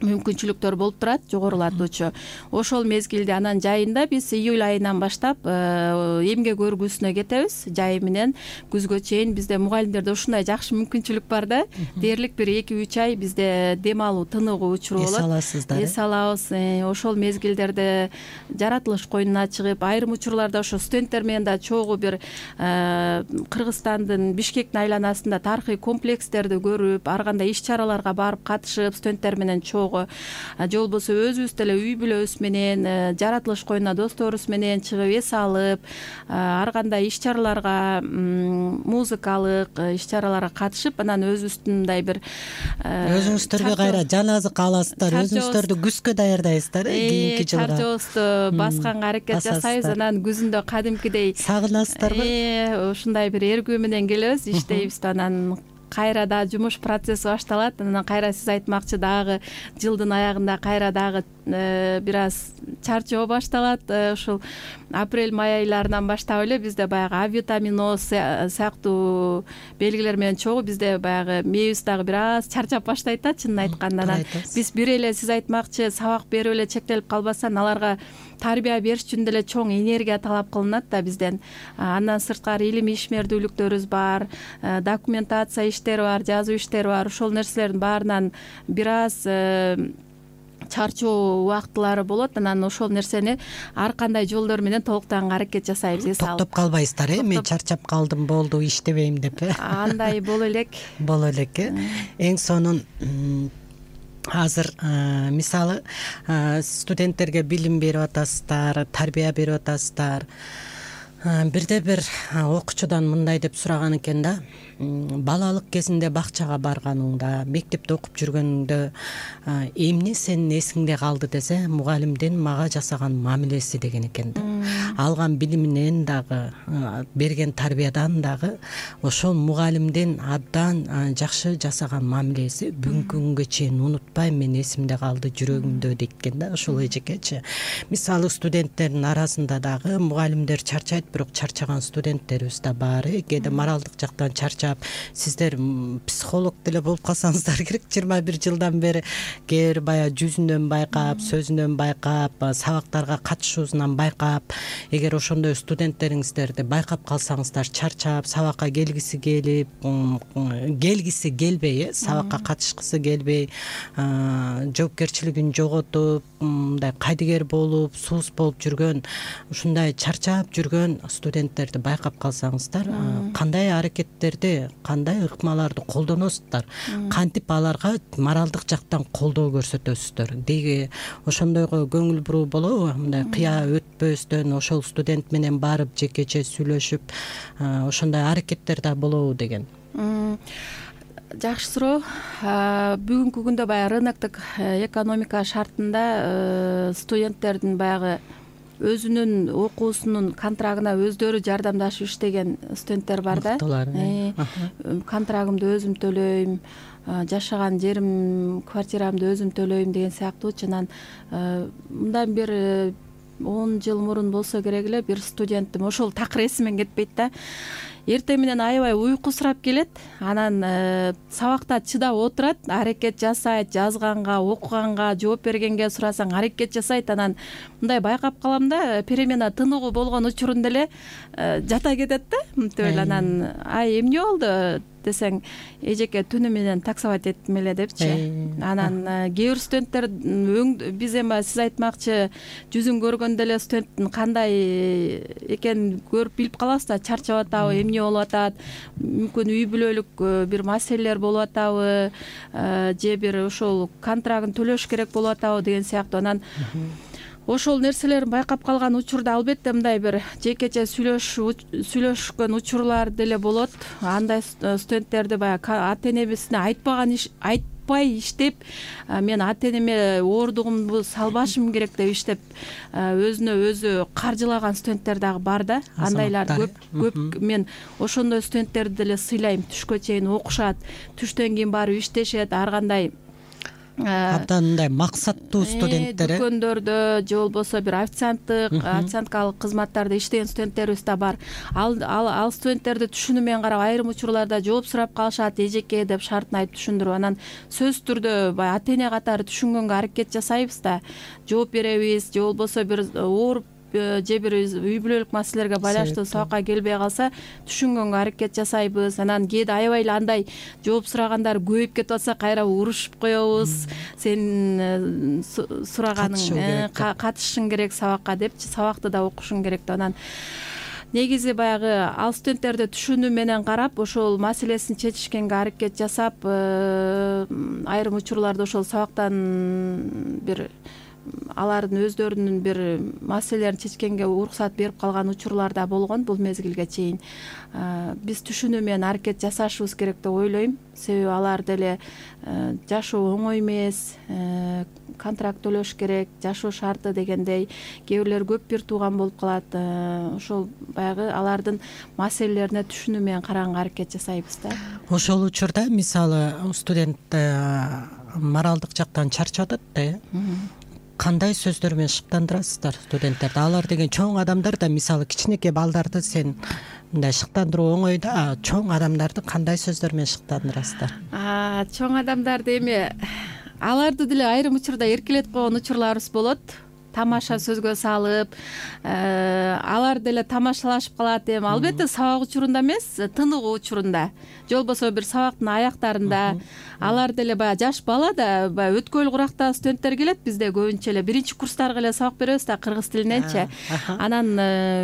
мүмкүнчүлүктөр болуп турат жогорулатуучу. Ошол мезгилде анан жайында биз июль айынан баштап эмгек өргүүсүнө кетебиз. Жай менен күзгө чейин бизде мугалимдерде ушундай жакшы мүмкүнчүлүк бар да. Дээрлик бир эки үч ай бизде дем алуу, тыныгуу учуру болот. Эс аласыздар. Эс алабыз. Ошол мезгилдерде жаратылыш коюнуна чыгып, айрым учурларда ошо студенттер менен да чогуу бир Кыргызстандын Бишкектин айланасында тарыхый комплекстерди көрүп, ар кандай иш чараларга барып катышып, студенттер менен чогуу же болбосо өзүбүз деле үй бүлөбүз менен жаратылыш коюнуна досторубуз менен чыгып эс алып, ар кандай иш чараларга, музыкалык иш чараларга катышып, анан өзүбүздүн мындай бир өзүңүздөргө кайра жан азык аласыздар, өзүңүздөрдү күзгө даярдайсыздар, кийинки жылга чарчообузду басканга аракет жасайбыз. Анан күзүндө кадимкидей сагынасыздарбы? Ушундай бир эргүү менен келебиз, иштейбиз. Анан кайра да жумуш процесси башталат. Анан кайра сиз айтмакчы дагы жылдын аягында кайра дагы бир аз чарчоо башталат. Ушул апрель май айларынан баштап эле бизде баягы авитаминоз сыяктуу белгилер менен чогуу бизде баягы мээбиз дагы бир аз чарчап баштайт да, чынын айтканда. Анан биз бир эле сиз айтмакчы сабак берип эле чектелип калбастан аларга тарбия бериш үчүн деле чоң энергия талап кылынат да бизден. Андан сырткары илимий ишмердүүлүктөрүбүз бар, документация иштери бар, жазуу иштери бар. Ошол нерселердин баарынан бир аз чарчоо убактылары болот. Анан ошол нерсени ар кандай жолдор менен толуктаганга аракет жасайбыз. Токтоп калбайсыздар, э? Мен чарчап калдым, болду, иштебейм деп, э? Андай боло элек. Боло элек, э? Эң сонун азыр мисалы студенттерге билим берип атасыздар, тарбия берип атасыздар. Бирде бир окуучудан мындай деп сураган экен да. Балалык кезинде бакчага барганыңда, мектепте окуп жүргөнүңдө эмне сенин эсиңде калды десе, мугалимдин мага жасаган мамилеси деген экен да. Алган билиминен дагы, берген тарбиядан дагы ошол мугалимдин абдан жакшы жасаган мамилеси бүгүнкү күнгө чейин унутпайм, мен эсимде калды, жүрөгүмдө дейт экен да. Ошол эжекечи. Мисалы студенттердин арасында дагы мугалимдер чарчайт, бирок чарчаган студенттерибиз да бар. Кээде моралдык жактан чарчап, сиздер психолог деле болуп калсаңыздар керек. жыйырма бир жылдан бери кээ бир баягы жүзүнөн байкап, сөзүнөн байкап, сабактарга катышуусунан байкап, эгер ошондой студенттериңиздерди байкап калсаңыздар, чарчап, сабакка келгиси келип, келгиси келбей, сабакка катышкысы келбей, жоопкерчилигин жоготуп, мындай кайдыгер болуп, суус болуп жүргөн, ушундай чарчап жүргөн студенттерди байкап калсаңыздар, кандай аракеттерди, кандай ыкмаларды колдоносуздар, кантип аларга моралдык жактан колдоо көрсөтөсүздөр деги ошондойго көңүл буруу болобу? Мындай кыя өтпөстөн ошол студент менен барып жекече сүйлөшүп, ошондой аракеттер да болобу деген. Жакшы суроо. Бүгүнкү күндө баягы рыноктук экономика шартында студенттердин баягы өзүнүн окуусунун контрагына өздөрү жардамдашып иштеген студенттер бар да. Контрагымды өзүм төлөйм, жашаган жерим, квартирамды өзүм төлөйм деген сыяктуу. Анан мындан бир он жыл мурун болсо керек эле бир студентим ошол такыр эсимен кетпейт да. Эртең менен аябай уйку сурап келет. Анан сабакта чыдап отурат, аракет жасайт, жазганга, окуганга, жооп бергенге сурасаң аракет жасайт. Анан мындай байкап калам да, перемена тыныгуу болгон учурунда эле жата кетет да. Мынтип эле анан ай эмне болду десең, эжеке түнү менен таксовать эттим эле депчи. Анан кээ бир студенттер биз эми сиз айтмакчы жүзүн көргөндө эле студенттин кандай экенин көрүп билип калабыз да, чарчап атабы, эмне болуп атат, мүмкүн үй бүлөлүк бир маселелер болуп атабы, же бир ошол контрагын төлөш керек болуп атабы деген сыяктуу. Анан ошол нерселерин байкап калган учурда албетте мындай бир жекече сүйлөшкөн учурлар деле болот. Андай студенттерди баягы ата энебизине айтпаган иш айтпай иштеп, мен ата энеме оордугумду салбашым керек деп иштеп, өзүнө өзү каржылаган студенттер дагы бар да. Андайлар көп көп. Мен ошондой студенттерди деле сыйлайм. Түшкө чейин окушат, түштөн кийин барып иштешет, ар кандай абдан мындай максаттуу студенттер дүкөндөрдө же болбосо бир официанттык официанткалык кызматтарда иштеген студенттерибиз да бар. Ал ал студенттерди түшүнүү менен карап айрым учурларда жооп сурап калышат, эжеке деп шартын айтып түшүндүрүп, анан сөзсүз түрдө баягы ата эне катары түшүнгөнгө аракет жасайбыз да. Жооп беребиз, же болбосо бир ооруп же бир үй бүлөлүк маселелерге байланыштуу сабакка келбей калса түшүнгөнгө аракет жасайбыз. Анан кээде аябай эле андай жооп сурагандар көбөйүп кетип атса кайра урушуп коебуз. Сен сураганың катышышың керек сабакка депчи, сабакты да окушуң керек деп. Анан негизи баягы ал студенттерди түшүнүү менен карап ошол маселесин чечишкенге аракет жасап, айрым учурларда ошол сабактан бир алардын өздөрүнүн бир маселелерин чечкенге уруксат берип калган учурлар да болгон бул мезгилге чейин. Биз түшүнүү менен аракет жасашыбыз керек деп ойлойм. Себеби алар деле жашоо оңой эмес, контракт төлөш керек, жашоо шарты дегендей, кээ бирлер көп бир тууган болуп калат. Ошол баягы алардын маселелерине түшүнүү менен караганга аракет жасайбыз да. Ошол учурда мисалы студент моралдык жактан чарчап атат да. Кандай сөздөр менен шыктандырасыздар студенттерди? Алар деген чоң адамдар да, мисалы кичинекей балдарды сен мындай шыктандыруу оңой да, чоң адамдарды кандай сөздөр менен шыктандырасыздар? Чоң адамдарды эми аларды деле айрым учурда эркелетип койгон учурларыбыз болот. Тамаша сөзгө салып, алар деле тамашалашып калат. Эми албетте сабак учурунда эмес, тыныгуу учурунда, же болбосо бир сабактын аяктарында алар деле баягы жаш бала да, баягы өткөл куракта студенттер келет бизде көбүнчө эле биринчи курстарга эле сабак беребиз да, кыргыз тилиненчи. Анан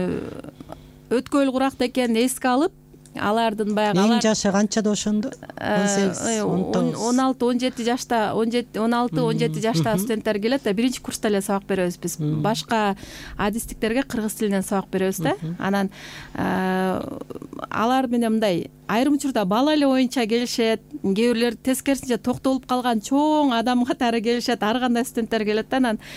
өткөл куракта экенин эске алып, алардын баягы эң жашы канчада ошондо? он сегиз, он тогуз, он алты, он жети жашта, он алты, он жети жашта студенттер келет да, биринчи курста эле сабак беребиз биз. Башка адистиктерге кыргыз тилинен сабак беребиз да. Анан алар менен мындай айрым учурда бала эле оюнча келишет, кээ бирлер тескерисинче токтолуп калган чоң адам катары келишет, ар кандай студенттер келет да. Анан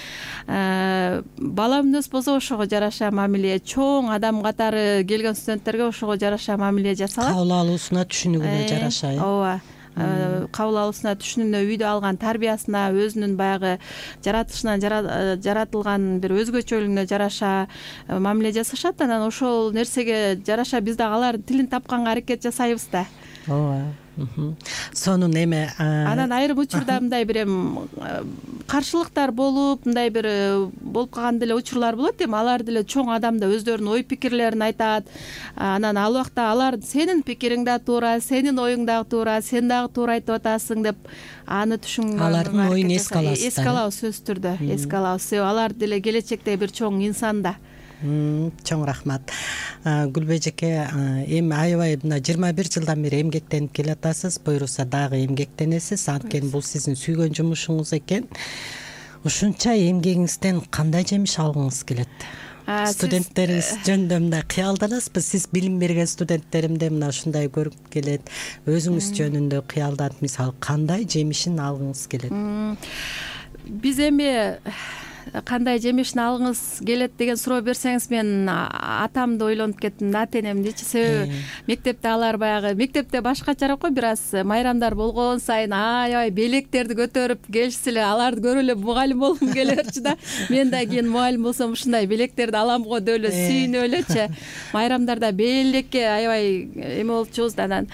бала мүнөз болсо ошого жараша мамиле, чоң адам катары келген студенттерге ошого жараша мамиле жасалат. Кабыл алуусуна, түшүнүгүнө жараша. Ооба. Кабыл алуусуна, түшүнүүнө, үйдө алган тарбиясына, өзүнүн баягы жаратылышынан жаратылган бир өзгөчөлүгүнө жараша мамиле жасашат. Анан ошол нерсеге жараша биз дагы алардын тилин тапканга аракет жасайбыз да. Ооба. Сонун эме анан айрым учурда мындай бир эми каршылыктар болуп, мындай бир болуп калган деле учурлар болот. Эми алар деле чоң адам да өздөрүнүн ой пикирлерин айтат. Анан ал убакта алар сенин пикириң да туура, сенин оюң дагы туура, сен дагы туура айтып атасың деп аны түшүнгөнгө алардын оюн эске аласыздар. Эске алабыз, сөзсүз түрдө эске алабыз. Алар деле келечекте бир чоң инсан да. Чоң рахмат. Гүлбай эжеке, эми аябай мына жыйырма бир жылдан бери эмгектенип келатасыз, буйруса дагы эмгектенесиз. Анткени бул сиздин сүйгөн жумушуңуз экен. Ушунча эмгегиңизден кандай жемиш алгыңыз келет? Студенттериңиз жөнүндө мындай кыялданасызбы? Сиз билим берген студенттеримде мына ушундай көрүп келет. Өзүңүз жөнүндө кыялданып, мисалы кандай жемишин алгыңыз келет? Биз эми кандай жемишин алгыңыз келет деген суроо берсеңиз, мен атамды ойлонуп кеттим, ата энемдичи. Себеби мектепте алар баягы, мектепте башкачараак го, бир аз майрамдар болгон сайын аябай белектерди көтөрүп келишсе эле, аларды көрүп эле мугалим болгум келе берчү да. Мен да кийин мугалим болсом ушундай белектерди алам го деп эле сүйүнүп элечи. Майрамдарда белекке аябай эме болчубуз да. Анан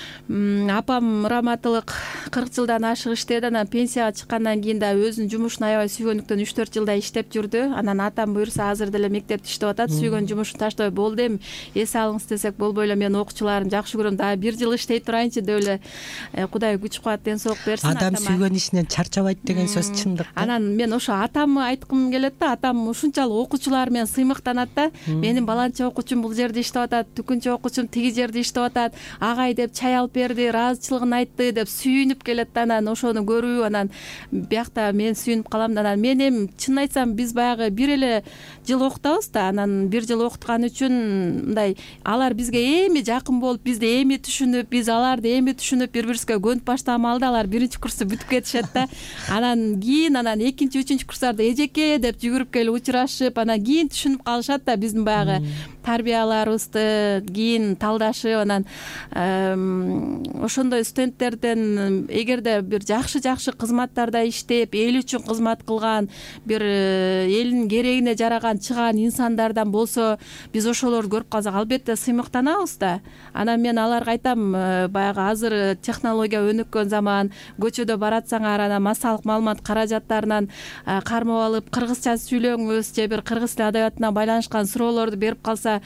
апам раматылык кырк жылдан ашык иштеди. Анан пенсияга чыккандан кийин да өзүнүн жумушун аябай сүйгөндүктөн үч төрт жылдай иштеп жүрдү. Анан атам буюрса азыр деле мектепте иштеп атат. Сүйгөн жумушун таштабай болду. Эми эс алыңыз десек болбой эле, мен окуучуларым жакшы көрөм, дагы бир жыл иштей турайынчы деп эле Кудай күч кубат, ден соолук берсин. Адам сүйгөн ишинен чарчабайт деген сөз чындык. Анан мен ошо атамды айткым келет да. Атам ушунчалык окуучулар менен сыймыктанат да. Менин баланча окуучум бул жерде иштеп атат, түкүнчө окуучум тиги жерде иштеп атат, агай деп чай алып берди, ыраазычылыгын айтты деп сүйүнүп келет да. Анан ошону көрүү, анан биякта мен сүйүнүп калам да. Анан мен эми чынын айтсам, биз баягы бир эле жыл окутабыз да. Анан бир жыл окуткан үчүн мындай алар бизге эми жакын болуп, бизди эми түшүнүп, биз аларды эми түшүнүп, бири бирибизге көнүп баштаган маалда алар биринчи курсту бүтүп кетишет да. Анан кийин анан экинчи, үчүнчү курстарда эжеке деп жүгүрүп келип учурашып, анан кийин түшүнүп калышат да биздин баягы тарбияларыбызды кийин талдашып анан ошондой студенттерден эгерде бир жакшы жакшы кызматтарда иштеп эл үчүн кызмат кылган бир элдин керегине жараган чыган инсандардан болсо биз ошолорду көрүп калсак албетте сыймыктанабыз да. Анан мен аларга айтам, баягы азыр технология өнүккөн заман, көчөдө баратсаңар анан массалык маалымат каражаттарынан кармап алып кыргызча сүйлөңүз же бир кыргыз тил адабиятына байланышкан суроолорду берип калса,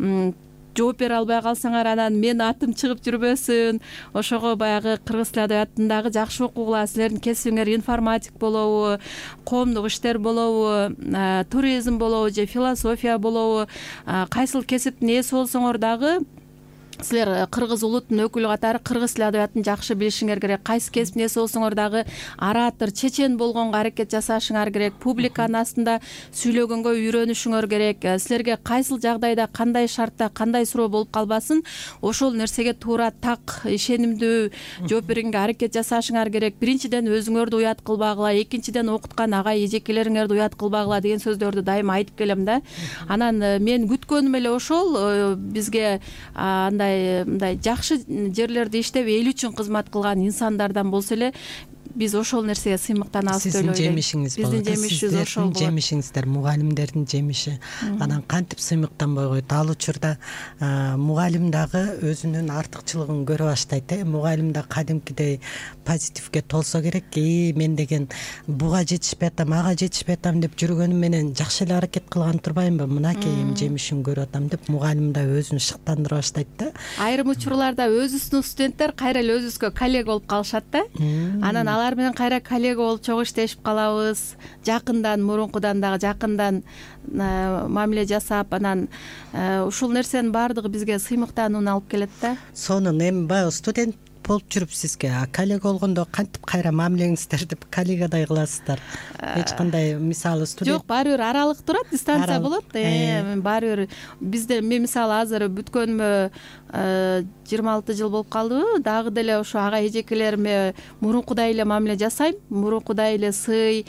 жооп бере албай калсаңар анан менин атым чыгып жүрбөсүн. Ошого баягы кыргыз тил адабиятындагы жакшы окугула, силердин кесибиңер информатик болобу, коомдук иштер болобу, туризм болобу же философия болобу, кайсыл кесиптин ээси болсоңор дагы силер кыргыз улутунун өкүлү катары кыргыз тил адабиятын жакшы билишиңер керек. Кайсы кесиптин ээси болсоңор дагы оратор, чечен болгонго аракет жасашыңар керек. Публиканын астында сүйлөгөнгө үйрөнүшүңөр керек. Силерге кайсыл жагдайда, кандай шартта, кандай суроо болуп калбасын, ошол нерсеге туура так, ишенимдүү жооп бергенге аракет жасашыңар керек. Биринчиден өзүңөрдү уят кылбагыла, экинчиден окуткан агай эжекелериңерди уят кылбагыла деген сөздөрдү дайыма айтып келем да. Анан мен күткөнүм эле ошол, бизге андай мындай жакшы жерлерде иштеп эл үчүн кызмат кылган инсандардан болсо эле биз ошол нерсеге сыймыктанабыз деп ойлойм. Сиздин жемишиңиз болот. Биздин жемишибиз ошол болот. Жемишиңиздер мугалимдердин жемиши. Анан кантип сыймыктанбой койот? Ал учурда мугалим дагы өзүнүн артыкчылыгын көрө баштайт. Мугалим да кадимкидей позитивге толсо керек. И мен деген буга жетишпей атам, ага жетишпей атам деп жүргөнүм менен жакшы эле аракет кылган турбаймынбы? Мынакей эми жемишин көрүп атам деп мугалим да өзүн шыктандыра баштайт да. Айрым учурларда өзүбүздүн студенттер кайра эле өзүбүзгө коллега болуп калышат да. Анан алар менен кайра коллега болуп чогуу иштешип калабыз. Жакындан, мурункудан дагы жакындан мамиле жасап, анан ушул нерсенин баардыгы бизге сыймыктанууну алып келет да. Сонун эми баягы студент болуп жүрүп сизге коллега болгондо кантип кайра мамилеңиздерди коллегадай кыласыздар? Эч кандай мисалы студент жок, баары бир аралык турат, дистанция болот. Баары бир бизде мен мисалы азыр бүткөнүмө жыйырма алты жыл болуп калдыбы, дагы деле ошо ага эжекелериме мурункудай эле мамиле жасайм. Мурункудай эле сый,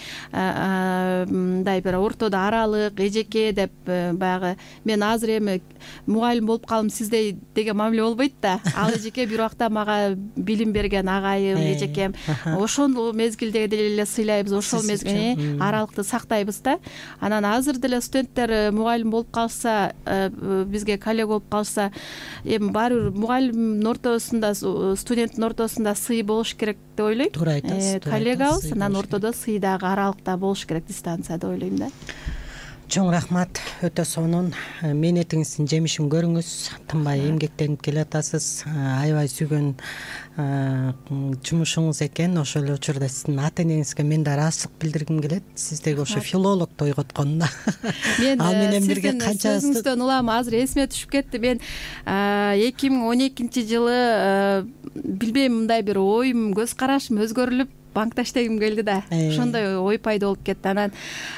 мындай бир ортодо аралык, эжеке деп баягы мен азыр эми мугалим болуп калдым сиздей деген мамиле болбойт да. Ал эжеке бир убакта мага билим берген агайым, эжекем. Ошол мезгилде деле сыйлайбыз, ошол мезгилде аралыкты сактайбыз да. Анан азыр деле студенттер мугалим болуп калса, бизге коллега болуп калса, эми баары бир мугалимдин ортосунда, студенттин ортосунда сый болуш керек деп ойлойм. Туура айтасыз. Коллегабыз, анан ортодо сый дагы аралыкта болуш керек, дистанция деп ойлойм да. Чоң рахмат, өтө сонун. Мээнетиңиздин жемишин көрүңүз, тынбай эмгектенип келатасыз. Аябай сүйгөн жумушуңуз экен. Ошол эле учурда сиздин ата энеңизге мен да ыраазычылык билдиргим келет. Сиздеги ошо филологду ойготконуна. Мен ал менен бирге канча сөзүңүздөн улам азыр эсиме түшүп кетти. Мен эки миң он экинчи жылы билбейм, мындай бир оюм, көз карашым өзгөрүлүп банкта иштегим келди да. Ошондой ой пайда болуп кетти. Анан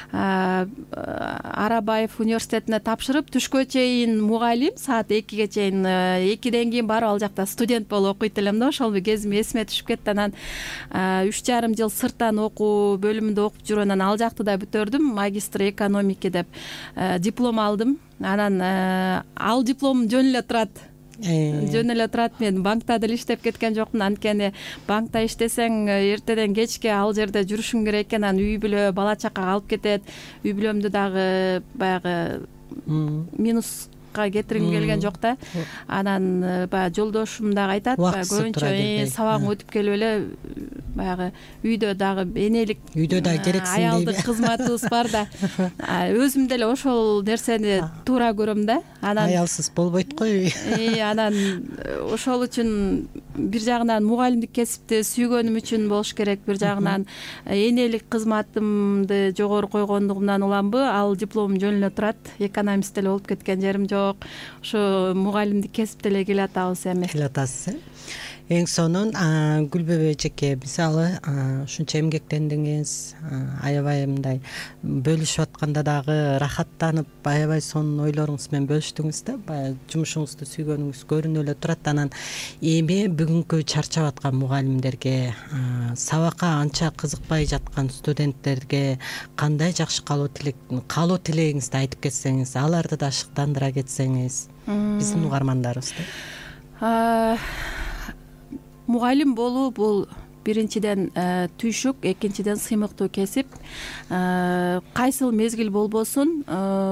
Арабаев университетине тапшырып, түшкө чейин мугалим, саат экиге чейин, экиден кийин барып ал жакта студент болуп окуйт элем да. Ошол кезим эсиме түшүп кетти. Анан үч жарым жыл сырттан окуу бөлүмүндө окуп жүрүп, анан ал жакты да бүтөрдүм, магистр экономики деп диплом алдым. Анан ал диплом жөн эле турат. Жөн эле турат. Мен банкта деле иштеп кеткен жокмун. Анткени банкта иштесең эртеден кечке ал жерде жүрүшүң керек экен. Анан үй бүлө, бала чакага алып кетет. Үй бүлөмдү дагы баягы минуска кетиргим келген жок да. Анан баягы жолдошум дагы айтат, көбүнчө сабагың өтүп келип эле баягы үйдө дагы энелик, үйдө дагы керексиң дейби. Аялдык кызматыбыз бар да. Өзүм деле ошол нерсени туура көрөм да. Анан аялсыз болбойт го. Анан ошол үчүн бир жагынан мугалимдик кесипти сүйгөнүм үчүн болуш керек, бир жагынан энелик кызматымды жогору койгондугумдан уламбы, ал дипломум жөн эле турат. Экономист деле болуп кеткен жерим жок. Ошо мугалимдик кесипте эле келатабыз эми. Келатасыз. Эң сонун Гүлбөбө эжеке, мисалы ушунча эмгектендиңиз, аябай мындай бөлүшүп атканда дагы рахаттанып, аябай сонун ойлоруңуз менен бөлүштүңүз да. Баягы жумушуңузду сүйгөнүңүз көрүнүп эле турат. Анан эми бүгүнкү чарчап аткан мугалимдерге, сабакка анча кызыкпай жаткан студенттерге кандай жакшы каалоо тилек каалоо тилегиңизди айтып кетсеңиз, аларды да шыктандыра кетсеңиз биздин угармандарыбызды. Мугалим болуу бул биринчиден түйшүк, экинчиден сыймыктуу кесип. Кайсыл мезгил болбосун,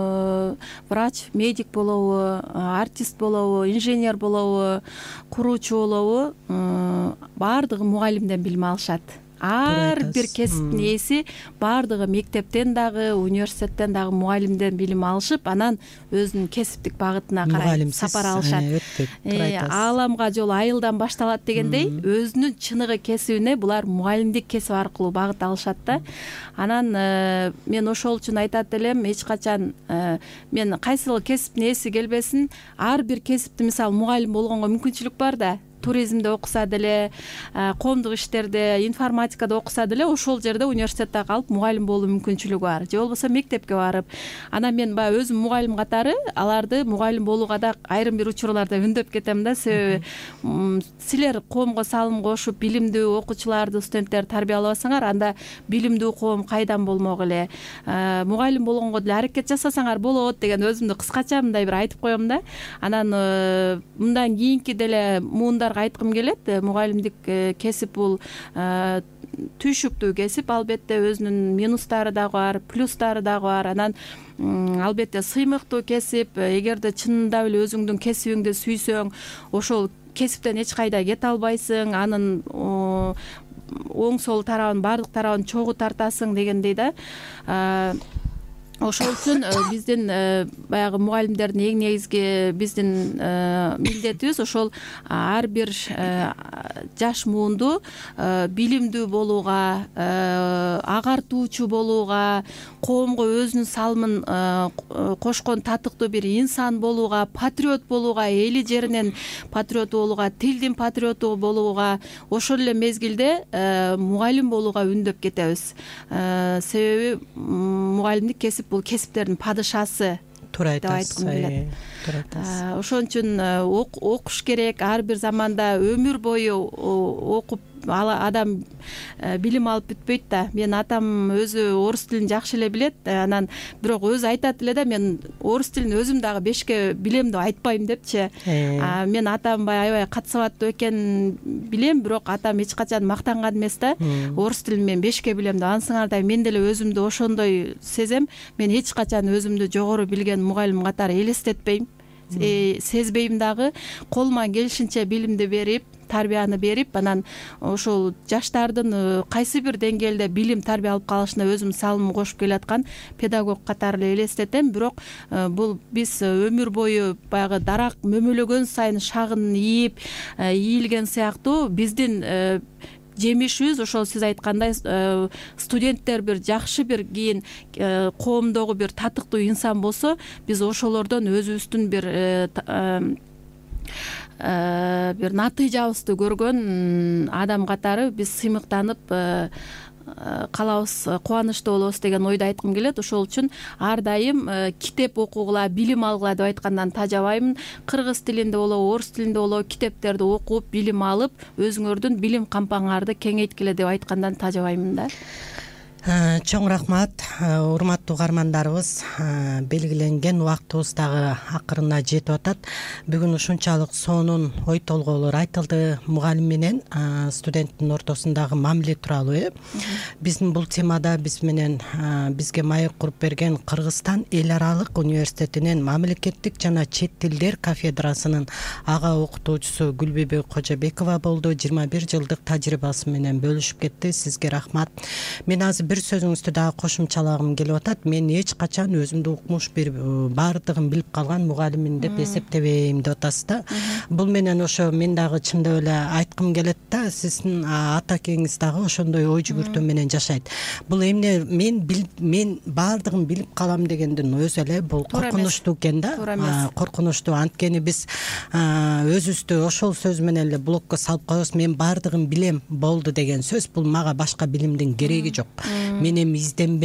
врач, медик болобу, артист болобу, инженер болобу, куруучу болобу, баардыгы мугалимден билим алышат. Ар бир кесиптин ээси баардыгы мектептен дагы, университеттен дагы мугалимден билим алышып, анан өзүнүн кесиптик багытына карай сапар алышат. Ааламга жол айылдан башталат дегендей, өзүнүн чыныгы кесибине булар мугалимдик кесип аркылуу багыт алышат да. Анан мен ошол үчүн айтат элем, эч качан мен кайсыл кесиптин ээси келбесин, ар бир кесипти, мисалы, мугалим болгонго мүмкүнчүлүк бар да. Туризмде окуса деле, коомдук иштерде, информатикада окуса деле ошол жерде университетте калып мугалим болуу мүмкүнчүлүгү бар. Же болбосо мектепке барып. Анан мен баягы өзүм мугалим катары аларды мугалим болууга да айрым бир учурларда үндөп кетем да. Себеби силер коомго салым кошуп, билимдүү окуучуларды, студенттерди тарбиялабасаңар, анда билимдүү коом кайдан болмок эле. Мугалим болгонго деле аракет жасасаңар болот деген өзүмдү кыскача мындай бир айтып коем да. Анан мындан кийинки деле муундар айткым келет. Мугалимдик кесип бул түйшүктүү кесип, албетте өзүнүн минустары дагы бар, плюстары дагы бар. Анан албетте сыймыктуу кесип. Эгерде чынында эле өзүңдүн кесибиңди сүйсөң, ошол кесиптен эч кайда кете албайсың. Анын оң сол тарабын, баардык тарабын чогуу тартасың дегендей да. Ошол үчүн биздин баягы мугалимдердин эң негизги биздин милдетибиз ошол ар бир жаш муунду билимдүү болууга, агартуучу болууга, коомго өзүнүн салымын кошкон татыктуу бир инсан болууга, патриот болууга, эли жеринин патриоту болууга, тилдин патриоту болууга, ошол эле мезгилде мугалим болууга үндөп кетебиз. Себеби мугалимдик кесип бул кесиптердин падышасы. Туура айтасыз. Ошон үчүн окуш керек. Ар бир заманда өмүр бою окуп адам билим алып бүтпөйт да. Мен атам өзү орус тилин жакшы эле билет. Анан бирок өзү айтат эле да, мен орус тилин өзүм дагы бешке билем деп айтпайм депчи. Мен атам бай аябай кат сабаттуу экенин билем, бирок атам эч качан мактанган эмес да. Орус тилин мен бешке билем деп. Ансыңардай мен деле өзүмдү ошондой сезем. Мен эч качан өзүмдү жогору билген мугалим катары элестетпейм. Сезбейм дагы. Колума келишинче билимди берип, тарбияны берип, анан ошол жаштардын кайсы бир деңгээлде билим тарбия алып калышына өзүм салым кошуп келаткан педагог катары эле элестетем. Бирок бул биз өмүр бою баягы дарак мөмөлөгөн сайын шагын ийип, ийилген сыяктуу биздин жемишибиз ошол сиз айткандай студенттер бир жакшы бир кийин коомдогу бир татыктуу инсан болсо, биз ошолордон өзүбүздүн бир бир натыйжабызды көргөн адам катары биз сыймыктанып калабыз, кубанычтуу болобуз деген ойду айткым келет. Ошол үчүн ар дайым китеп окугула, билим алгыла деп айткандан тажабаймын. Кыргыз тилинде болобу, орус тилинде болобу китептерди окуп, билим алып, өзүңөрдүн билим кампаңарды кеңейткиле деп айткандан тажабаймын да. Чоң рахмат, урматтуу угармандарыбыз. Белгиленген убактыбыз дагы акырына жетип атат. Бүгүн ушунчалык сонун ой толгоолор айтылды. Мугалим менен студенттин ортосундагы мамиле тууралуу. Э биздин бул темада биз менен бизге маек куруп берген Кыргызстан эл аралык университетинин мамлекеттик жана чет тилдер кафедрасынын ага окутуучусу Гүлбүбү Кожобекова болду. жыйырма бир жылдык тажрыйбасы менен бөлүшүп кетти. Сизге рахмат. Мен азыр бир сөзүңүздү дагы кошумчалагым келип атат. Мен эч качан өзүмдү укмуш бир баардыгын билип калган мугалиммин деп эсептебейм деп атасыз да. Бул менен ошо мен дагы чындап эле айткым келет да, сиздин ата акеңиз дагы ошондой ой жүгүртүү менен жашайт. Бул эмне мен мен баардыгын билип калам дегендин өзү эле бул коркунучтуу экен да. Коркунучтуу, анткени биз өзүбүздү ошол сөз менен эле блокко салып коебуз. Мен баардыгын билем болду деген сөз, бул мага башка билимдин кереги жок. Мен эми изденбейм.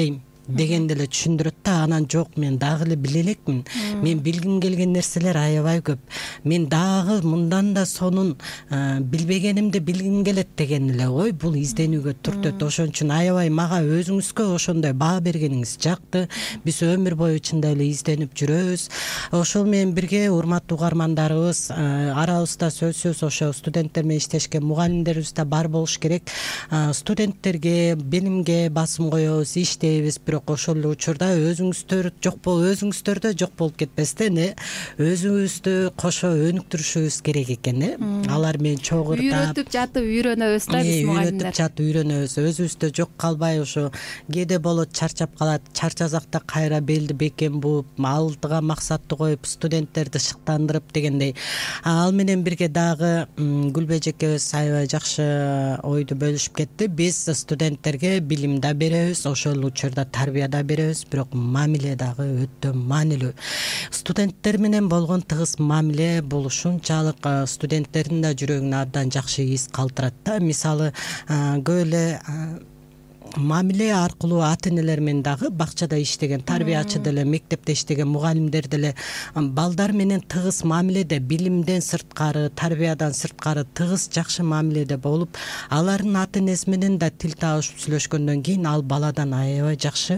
дегенде эле түшүндүрөт да. Анан жок, мен дагы эле биле элекмин, мен билгим келген нерселер аябай көп, мен дагы мындан да сонун билбегенимди билгим келет деген эле ой бул изденүүгө түртөт. Ошон үчүн аябай мага өзүңүзгө ошондой баа бергениңиз жакты. Биз өмүр бою чындап эле изденип жүрөбүз. Ошол менен бирге урматтуу угармандарыбыз, арабызда сөзсүз ошо студенттер менен иштешкен мугалимдерибиз да бар болуш керек. Студенттерге, билимге басым коебуз, иштейбиз, бирок ошол эле учурда өзүңүздөр жок болуп, өзүңүздөрдө жок болуп кетпестен, э өзүбүздү кошо өнүктүрүшүбүз керек экен, э алар менен чогурдап үйрөтүп жатып үйрөнөбүз да биз мугалимдер. Үйрөтүп жатып үйрөнөбүз, өзүбүздө жок калбай, ошо кээде болот чарчап калат, чарчасакта кайра белди бекем бууп, алдыга максатты коюп, студенттерди шыктандырып дегендей. Ал менен бирге дагы Гүлбе эжекебиз аябай жакшы ойду бөлүшүп кетти. Биз студенттерге билим да беребиз, ошол учурда тарбия да беребиз, бирок мамиле дагы өтө маанилүү. Студенттер менен болгон тыгыз мамиле бул ушунчалык студенттердин да жүрөгүнө абдан жакшы из калтырат да. Мисалы, көп эле мамиле аркылуу ата энелер менен дагы бакчада иштеген, тарбиячы деле, мектепте иштеген мугалимдер деле балдар менен тыгыз мамиледе, билимден сырткары, тарбиядан сырткары тыгыз жакшы мамиледе болуп, алардын ата энеси менен да тил табышып сүйлөшкөндөн кийин ал баладан аябай жакшы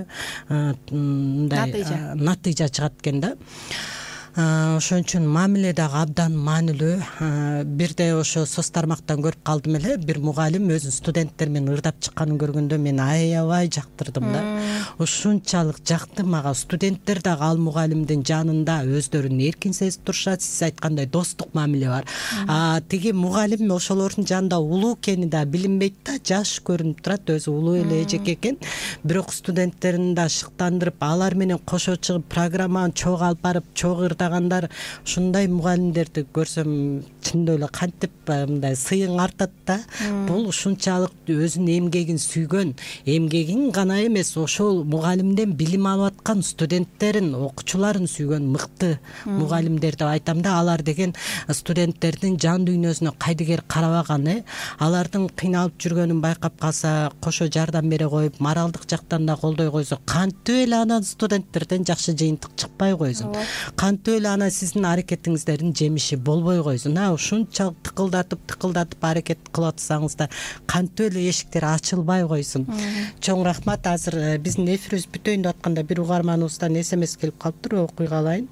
мындай натыйжа чыгат экен да. Ошон үчүн мамиле дагы абдан маанилүү. Бирде ошо соц тармактан көрүп калдым эле, бир мугалим өзүн студенттер менен ырдап чыкканын көргөндө мен аябай жактырдым да. Ушунчалык жакты мага. Студенттер дагы ал мугалимдин жанында өздөрүн эркин сезип турушат, сиз айткандай достук мамиле бар. А тиги мугалим ошолордун жанында улуу экени да билинбейт да, жаш көрүнүп турат, өзү улуу эле эжеке экен. Бирок студенттерин да шыктандырып, алар менен кошо чыгып программаны чогуу алып барып, чогуу ырдагандар, ушундай мугалимдерди көрсөм чындап эле кантип мындай сыйың артат да. Бул ушунчалык өзүнүн эмгегин сүйгөн, эмгегин гана эмес, ошол мугалимден билим алып аткан студенттерин, окуучуларын сүйгөн мыкты мугалимдер деп айтам да. Алар деген студенттердин жан дүйнөсүнө кайдыгер карабаган, э алардын кыйналып жүргөнүн байкап калса, кошо жардам бере коюп, моралдык жактан да колдой койсо, кантип эле анан студенттерден жакшы жыйынтык чыкпай койсун, кантип эле анан сиздин аракетиңиздердин жемиши болбой койсун. А ушунчалык тыкылдатып тыкылдатып аракет кылып атсаңыздар, кантип эле эшиктер ачылбай койсун. Чоң рахмат. Азыр биздин эфирибиз бүтөйүн деп атканда бир угарманыбыздан смс келип калыптыр, окуй калайын.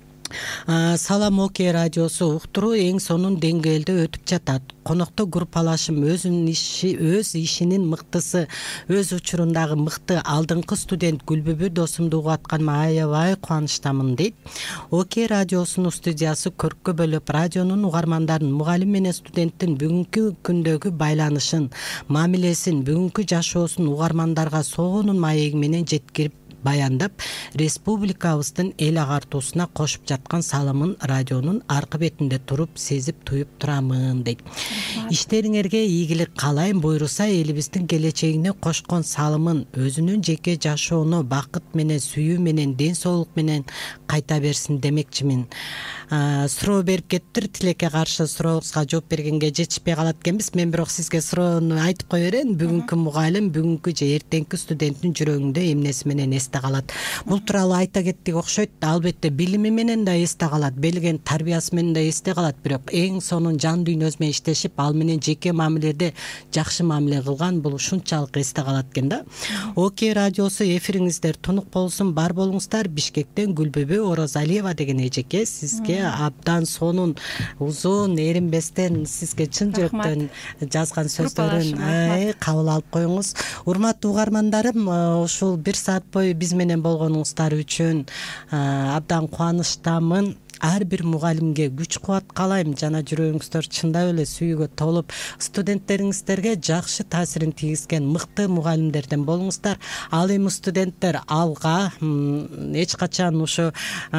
Салам Оке радиосу уктуруу эң сонун деңгээлде өтүп жатат. Конокто группалашым өзүнүн иши, өз ишинин мыктысы, өз учурундагы мыкты алдыңкы студент Гүлбүбү досумду угуп атканыма аябай кубанычтамын дейт. Оке радиосунун студиясы көрккө бөлүп, радионун угармандарын, мугалим менен студенттин бүгүнкү күндөгү байланышын, мамилесин, бүгүнкү жашоосун угармандарга сонун маеги менен жеткирип баяндап, республикабыздын эл агартуусуна кошуп жаткан салымын радионун аркы бетинде туруп сезип туюп турамын дейт. Иштериңерге ийгилик каалайм, буйруса элибиздин келечегине кошкон салымын өзүнүн жеке жашоону бакыт менен, сүйүү менен, ден соолук менен кайта берсин демекчимин. Суроо берип кеттир, тилекке каршы сурообузга жооп бергенге жетишпей калат экенбиз. Мен бирок сизге суроону айтып кое берейин. Бүгүнкү мугалим, бүгүнкү же эртеңки студенттин жүрөгүндө эмнеси менен эсте калат? Бул тууралуу айта кеттик окшойт. Албетте билими менен да эсте калат, белген тарбиясы менен да эсте калат, бирок эң сонун жан дүйнөсү менен иштешип, ал менен жеке мамиледе жакшы мамиле кылган, бул ушунчалык эсте калат экен да. Оке радиосу эфириңиздер тунук болсун, бар болуңуздар. Бишкектен Гүлбүбү Орозалиева деген эжеке сизге абдан сонун, узун, эринбестен сизге чын жүрөктөн жазган сөздөрүн кабыл алып коюңуз. Урматтуу угармандарым, ушул бир саат бою биз менен болгонуңуздар үчүн абдан кубанычтамын. Ар бир мугалимге күч кубат каалайм, жана жүрөгүңүздөр чындап эле сүйүүгө толуп, студенттериңиздерге жакшы таасирин тийгизген мыкты мугалимдерден болуңуздар. Ал эми студенттер алга эч качан ушу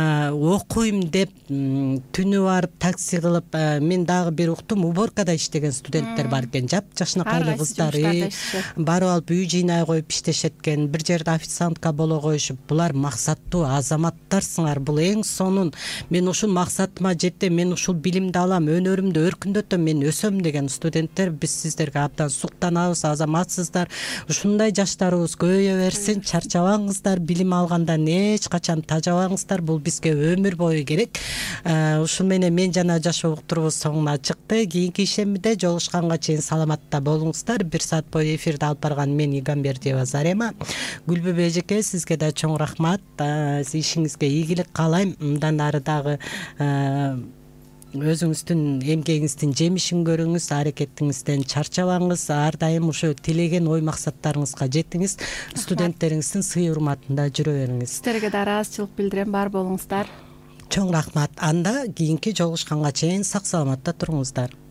окуйм деп түнү барып такси кылып, мен дагы бир уктум, уборкада иштеген студенттер бар экен, жапжашынакай кыздар барып алып үй жыйнай коюп иштешет экен, бир жерде официантка боло коюшуп. Булар максаттуу азаматтарсыңар, бул эң сонун. Мен ушул максатыма жетем, мен ушул билимди алам, өнөрүмдү өркүндөтөм, мен өсөм деген студенттер, биз сиздерге абдан суктанабыз, азаматсыздар. Ушундай жаштарыбыз көбөйө берсин, чарчабаңыздар, билим алгандан эч качан тажабаңыздар, бул бизге өмүр бою керек. Ушун менен мен жана жашоо уктурубуз соңуна чыкты. Кийинки ишембиде жолугушканга чейин саламатта болуңуздар. Бир саат бою эфирди алып барган мен Игамбердиева Зарема. Гүлбүбү эжеке, сизге да чоң рахмат. Ишиңизге ийгилик каалайм. Мындан ары дагы өзүңүздүн эмгегиңиздин жемишин көрүңүз, аракетиңизден чарчабаңыз, ар дайым ошо тилеген ой максаттарыңызга жетиңиз, студенттериңиздин сый урматында жүрө бериңиз. Сиздерге да ыраазычылык билдирем, бар болуңуздар. Чоң рахмат. Анда кийинки жолугушканга чейин сак саламатта туруңуздар.